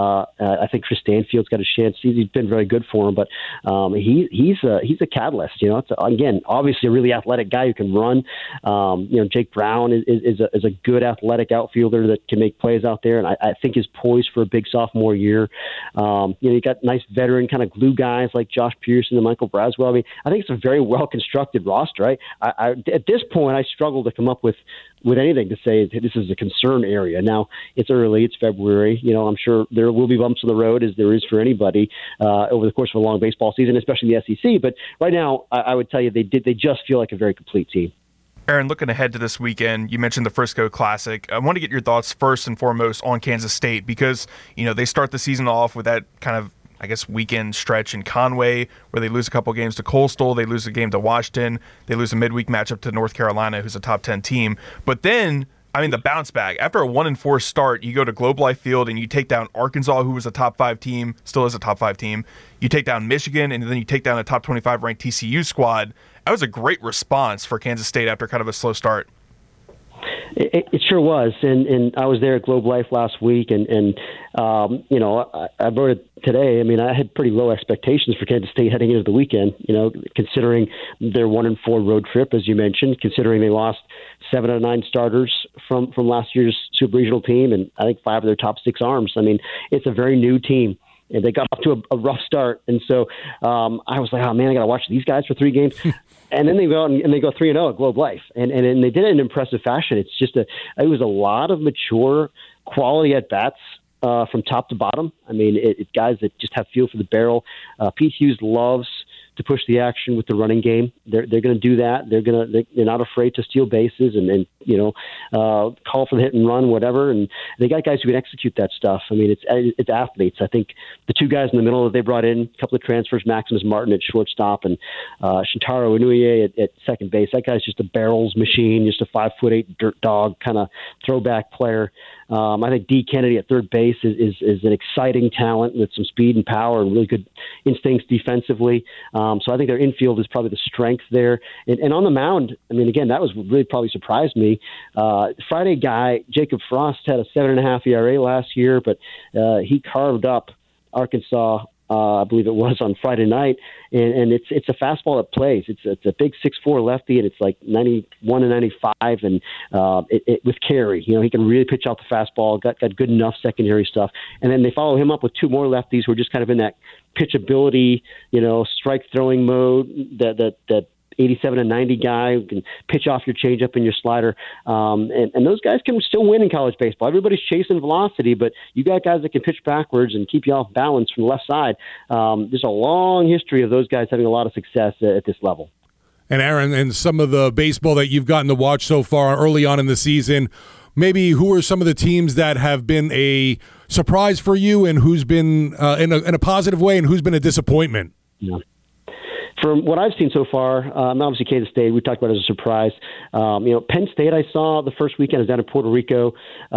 I think Chris Stanfield's got a chance. He's been very good for him, but he's a catalyst. It's again obviously a really athletic guy who can run. Jake Brown is a good athletic outfielder that can make plays out there, and I think is poised for a big sophomore year. You got nice veteran kind of glue guys like Josh Pearson and Michael Braswell. I mean, I think it's a very well-constructed roster. I at this point, I struggle to come up with anything to say this is a concern area. Now, it's early. It's February. I'm sure there will be bumps on the road, as there is for anybody over the course of a long baseball season, especially the SEC. But right now, I would tell you they just feel like a very complete team. Aaron, looking ahead to this weekend, you mentioned the Frisco Classic. I want to get your thoughts first and foremost on Kansas State because, they start the season off with that kind of, weekend stretch in Conway where they lose a couple games to Coastal, they lose a game to Washington, they lose a midweek matchup to North Carolina, who's a top 10 team. But then, the bounce back. After a 1-4 start, you go to Globe Life Field and you take down Arkansas, who was a top 5 team, still is a top 5 team. You take down Michigan, and then you take down a top 25 ranked TCU squad. That was a great response for Kansas State after kind of a slow start. It sure was, and I was there at Globe Life last week, and I wrote it today. I mean, I had pretty low expectations for Kansas State heading into the weekend, considering their 1-4 road trip, as you mentioned, considering they lost 7 out of 9 starters from last year's Super Regional team, and I think 5 of their top 6 arms. I mean, it's a very new team. And they got off to a rough start, and so I was like, "Oh man, I got to watch these guys for 3 games." And then they go out and they go 3-0 at Globe Life, and they did it in impressive fashion. It was a lot of mature, quality at bats from top to bottom. I mean, it's guys that just have feel for the barrel. Pete Hughes loves to push the action with the running game. They're going to do that. They're not afraid to steal bases and call for the hit and run, whatever. And they got guys who can execute that stuff. I mean, it's athletes. I think the 2 guys in the middle that they brought in, a couple of transfers, Maximus Martin at shortstop and Shintaro Inouye at second base. That guy's just a barrels machine, just a 5'8" dirt dog kind of throwback player. I think D. Kennedy at third base is an exciting talent with some speed and power and really good instincts defensively. So I think their infield is probably the strength there. And on the mound, I mean, again, that was really probably surprised me. Friday guy, Jacob Frost, had a 7.5 ERA last year, but he carved up Arkansas, I believe it was, on Friday night. And it's a fastball that plays. It's a big 6'4" lefty, and it's like 91 and 95, and with carry. He can really pitch out the fastball, got good enough secondary stuff. And then they follow him up with 2 more lefties who are just kind of in that pitchability, strike throwing mode, that 87 and 90 guy who can pitch off your changeup and your slider. And those guys can still win in college baseball. Everybody's chasing velocity, but you got guys that can pitch backwards and keep you off balance from the left side. There's a long history of those guys having a lot of success at this level. And Aaron, and some of the baseball that you've gotten to watch so far early on in the season, maybe who are some of the teams that have been a surprise for you, and who's been in a positive way, and who's been a disappointment? Yeah. From what I've seen so far, obviously Kansas State, we talked about as a surprise. Penn State I saw the first weekend. I was down in Puerto Rico,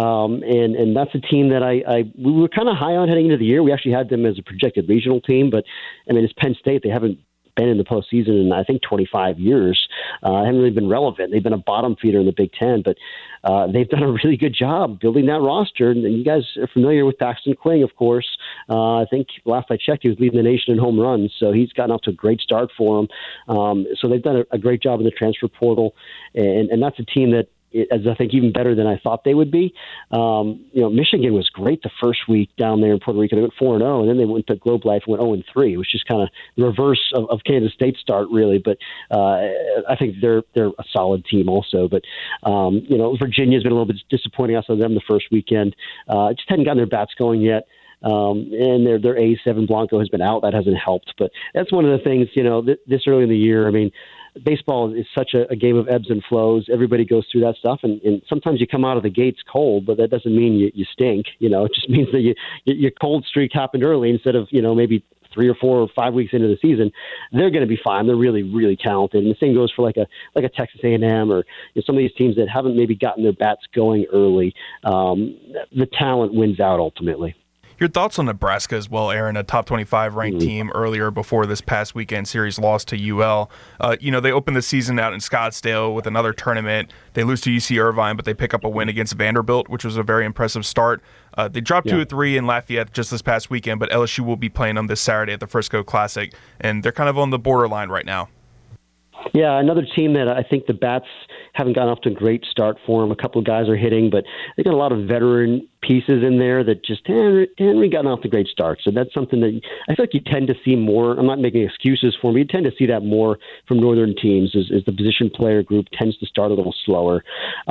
and that's a team that we were kind of high on heading into the year. We actually had them as a projected regional team, but, I mean, it's Penn State. They haven't been in the postseason in, I think, 25 years. Haven't really been relevant. They've been a bottom feeder in the Big Ten, but they've done a really good job building that roster. And you guys are familiar with Paxton Kling, of course. I think last I checked, he was leading the nation in home runs, so he's gotten off to a great start for them. So they've done a great job in the transfer portal, and that's a team that, as I think, even better than I thought they would be. Michigan was great the first week down there in Puerto Rico. They went 4-0, and then they went to Globe Life and went 0-3, which is kind of the reverse of Kansas State's start, really. But I think they're a solid team also. But Virginia's been a little bit disappointing outside of them the first weekend. Just hadn't gotten their bats going yet. And their ace, Evan Blanco, has been out. That hasn't helped. But that's one of the things, this early in the year, I mean, baseball is such a game of ebbs and flows. Everybody goes through that stuff, and sometimes you come out of the gates cold, but that doesn't mean you stink. It just means that your cold streak happened early instead of maybe 3 or 4 or 5 weeks into the season. They're going to be fine. They're really, really talented. And the same goes for like a Texas A&M or some of these teams that haven't maybe gotten their bats going early. The talent wins out ultimately. Your thoughts on Nebraska as well, Aaron, a top 25 ranked team earlier before this past weekend series lost to UL. They opened the season out in Scottsdale with another tournament. They lose to UC Irvine, but they pick up a win against Vanderbilt, which was a very impressive start. They dropped 2-3 in Lafayette just this past weekend, but LSU will be playing them this Saturday at the Frisco Classic, and they're kind of on the borderline right now. Yeah, another team that I think the bats haven't gotten off to a great start for them. A couple of guys are hitting, but they got a lot of veteran pieces in there that just haven't really gotten off to great start. So that's something that I feel like you tend to see more. I'm not making excuses for them, but you tend to see that more from northern teams as the position player group tends to start a little slower.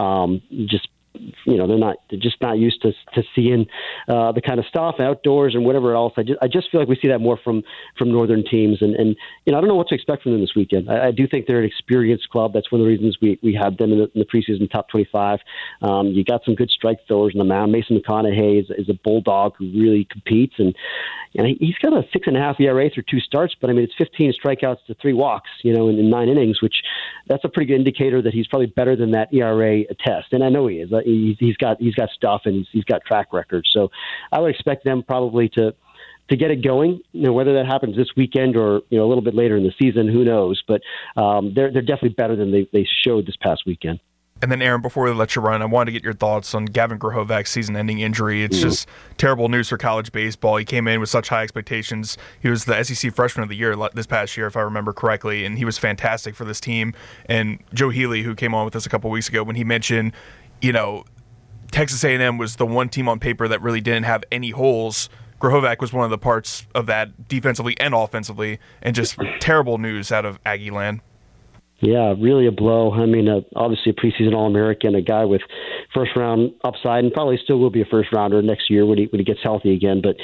They're just not used to seeing the kind of stuff outdoors and whatever else. I just feel like we see that more from northern teams, and I don't know what to expect from them this weekend. I do think they're an experienced club. That's one of the reasons we had them in the preseason top 25. You got some good strike throwers on the mound. Mason McConaughey is a bulldog who really competes, and he's got a 6.5 ERA through 2 starts. But I mean, it's 15 strikeouts to 3 walks, in 9 innings, which that's a pretty good indicator that he's probably better than that ERA test. And I know he is. He's got stuff, and he's got track record. So I would expect them probably to get it going. Whether that happens this weekend or a little bit later in the season, who knows? But they're definitely better than they showed this past weekend. And then, Aaron, before we let you run, I wanted to get your thoughts on Gavin Grohovac's season-ending injury. It's just terrible news for college baseball. He came in with such high expectations. He was the SEC Freshman of the Year this past year, if I remember correctly, and he was fantastic for this team. And Joe Healy, who came on with us a couple weeks ago, when he mentioned, Texas A&M was the one team on paper that really didn't have any holes. Grohovac was one of the parts of that defensively and offensively, and just terrible news out of Aggie land. Yeah, really a blow. I mean, obviously a preseason All-American, a guy with first-round upside, and probably still will be a first-rounder next year when he gets healthy again. But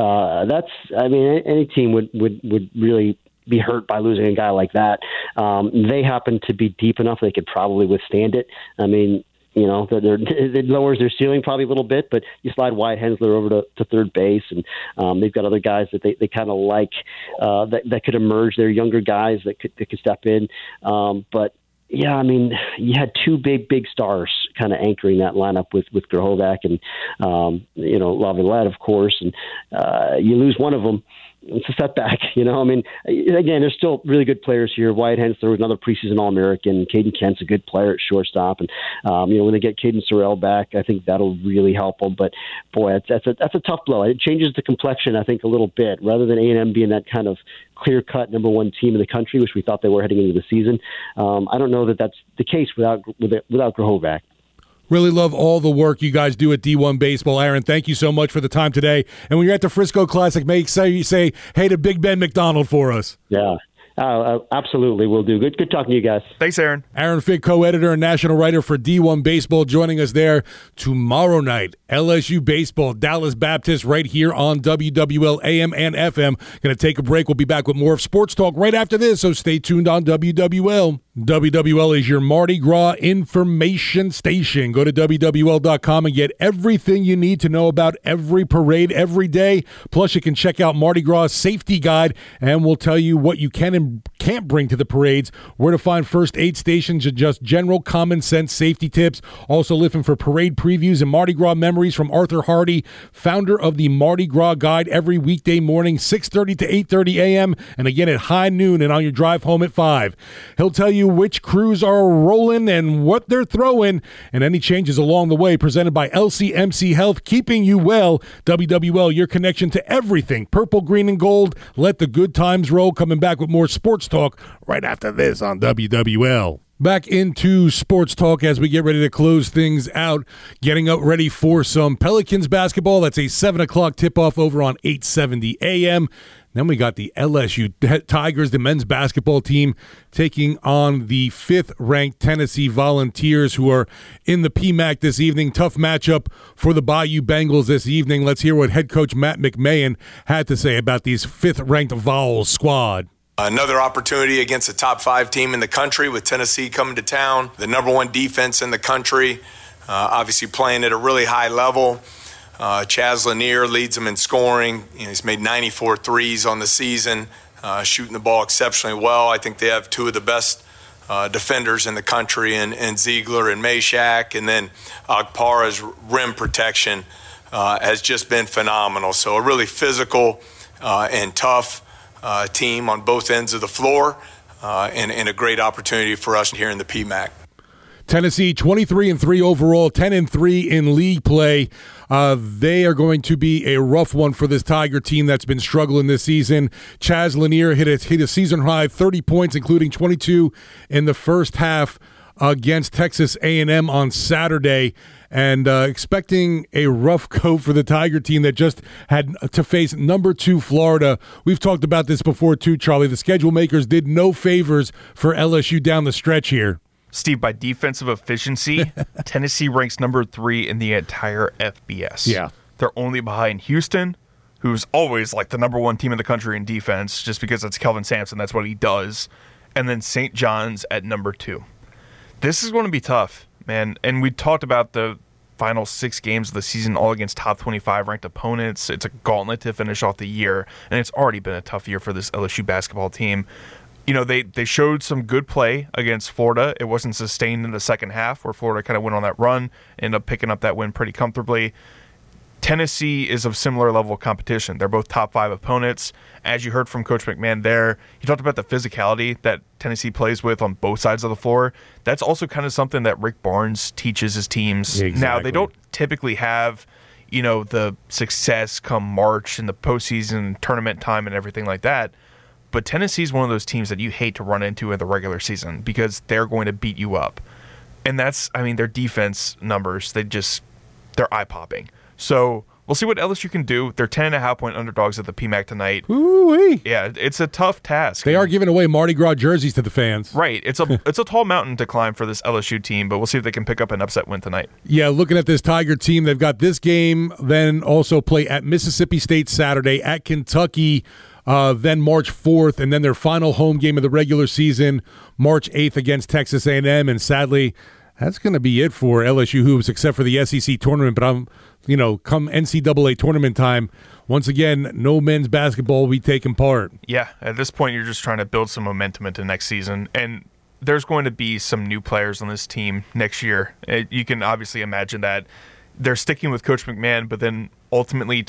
any team would really be hurt by losing a guy like that. They happen to be deep enough they could probably withstand it. I mean, it lowers their ceiling probably a little bit, but you slide Wyatt Hensler over to third base, and they've got other guys that they kind of like that could emerge. They're younger guys that could step in. But yeah, I mean, you had 2 big stars kind of anchoring that lineup with Grohovac and Laviolette, of course, and you lose one of them. It's a setback, I mean, again, there's still really good players here. Wyatt Hensler was another preseason All-American. Caden Kent's a good player at shortstop. And, when they get Caden Sorrell back, I think that'll really help them. But, boy, that's a tough blow. It changes the complexion, I think, a little bit. Rather than A&M being that kind of clear-cut number 1 team in the country, which we thought they were heading into the season, I don't know that that's the case without Grohovac. Really love all the work you guys do at D1 Baseball. Aaron, thank you so much for the time today. And when you're at the Frisco Classic, make sure you say hey to Big Ben McDonald for us. Yeah, absolutely will do. Good talking to you guys. Thanks, Aaron. Aaron Fick, co-editor and national writer for D1 Baseball, joining us there tomorrow night. LSU Baseball, Dallas Baptist, right here on WWL AM and FM. Going to take a break. We'll be back with more of Sports Talk right after this, so stay tuned on WWL. WWL is your Mardi Gras information station. Go to WWL.com and get everything you need to know about every parade every day. Plus, you can check out Mardi Gras Safety Guide, and we'll tell you what you can and can't bring to the parades, where to find first aid stations, and just general common sense safety tips. Also looking for parade previews and Mardi Gras memories from Arthur Hardy, founder of the Mardi Gras Guide, every weekday morning, 6:30 to 8:30 a.m., and again at high noon and on your drive home at 5. He'll tell you which crews are rolling and what they're throwing, and any changes along the way. Presented by LCMC Health, keeping you well. WWL, your connection to everything purple, green, and gold. Let the good times roll. Coming back with more sports talk right after this on WWL. Back into sports talk as we get ready to close things out, getting up ready for some Pelicans basketball. That's a 7 o'clock tip-off over on 870 a.m. Then we got the LSU Tigers, the men's basketball team, taking on the 5th-ranked Tennessee Volunteers, who are in the PMAC this evening. Tough matchup for the Bayou Bengals this evening. Let's hear what head coach Matt McMahon had to say about these 5th-ranked Vols squad. Another opportunity against a top 5 team in the country with Tennessee coming to town, the number 1 defense in the country, obviously playing at a really high level. Chaz Lanier leads them in scoring. He's made 94 threes on the season, shooting the ball exceptionally well. I think they have 2 of the best defenders in the country, and Ziegler and Meshack, and then Agpara's rim protection has just been phenomenal. So a really physical and tough team on both ends of the floor, and a great opportunity for us here in the PMAC. Tennessee 23-3 overall, 10-3 in league play. They are going to be a rough one for this Tiger team that's been struggling this season. Chaz Lanier hit a season high 30 points, including 22 in the first half against Texas A&M on Saturday, and expecting a rough go for the Tiger team that just had to face number 2 Florida. We've talked about this before too, Charlie. The schedule makers did no favors for LSU down the stretch here. Steve, by defensive efficiency, Tennessee ranks number 3 in the entire FBS. Yeah. They're only behind Houston, who's always like the number 1 team in the country in defense, just because it's Kelvin Sampson. That's what he does. And then St. John's at number 2. This is going to be tough, man. And we talked about the final 6 games of the season, all against top 25 ranked opponents. It's a gauntlet to finish off the year, and it's already been a tough year for this LSU basketball team. You know, they showed some good play against Florida. It wasn't sustained in the second half, where Florida kind of went on that run, ended up picking up that win pretty comfortably. Tennessee is of similar level of competition. They're both top 5 opponents. As you heard from Coach McMahon there, he talked about the physicality that Tennessee plays with on both sides of the floor. That's also kind of something that Rick Barnes teaches his teams. Exactly. Now, they don't typically have, you know, the success come March and the postseason tournament time and everything like that. But Tennessee's one of those teams that you hate to run into in the regular season because they're going to beat you up. And that's, I mean, their defense numbers, they're eye-popping. So we'll see what LSU can do. They're 10.5-point underdogs at the PMAC tonight. Ooh-wee. Yeah, it's a tough task. They are giving away Mardi Gras jerseys to the fans. Right. It's a tall mountain to climb for this LSU team, but we'll see if they can pick up an upset win tonight. Yeah, looking at this Tiger team, they've got this game, then also play at Mississippi State Saturday, at Kentucky, then March 4th, and then their final home game of the regular season, March 8th against Texas A&M. And sadly, that's going to be it for LSU hoops, except for the SEC tournament. But come NCAA tournament time, once again, no men's basketball will be taking part. Yeah, at this point, you're just trying to build some momentum into next season. And there's going to be some new players on this team next year. You can obviously imagine that. They're sticking with Coach McMahon, but then ultimately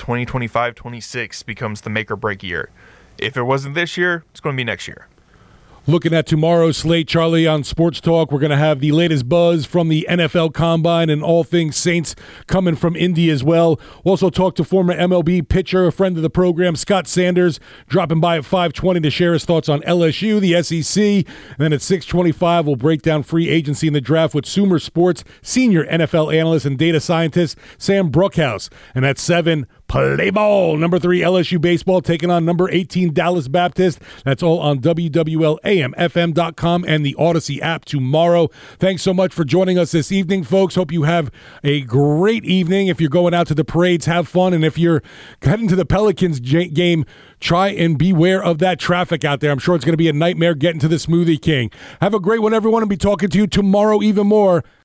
2025-26 becomes the make-or-break year. If it wasn't this year, it's going to be next year. Looking at tomorrow's slate, Charlie, on Sports Talk, we're going to have the latest buzz from the NFL Combine and all things Saints coming from Indy as well. We'll also talk to former MLB pitcher, a friend of the program, Scott Sanders, dropping by at 5:20 to share his thoughts on LSU, the SEC. And then at 6:25, we'll break down free agency in the draft with Sumer Sports senior NFL analyst and data scientist Sam Brookhouse. And at 7, Play ball. Number 3, LSU baseball taking on number 18, Dallas Baptist. That's all on WWLAMFM.com and the Odyssey app tomorrow. Thanks so much for joining us this evening, folks. Hope you have a great evening. If you're going out to the parades, have fun. And if you're heading to the Pelicans game, try and beware of that traffic out there. I'm sure it's going to be a nightmare getting to the Smoothie King. Have a great one, everyone, and be talking to you tomorrow even more.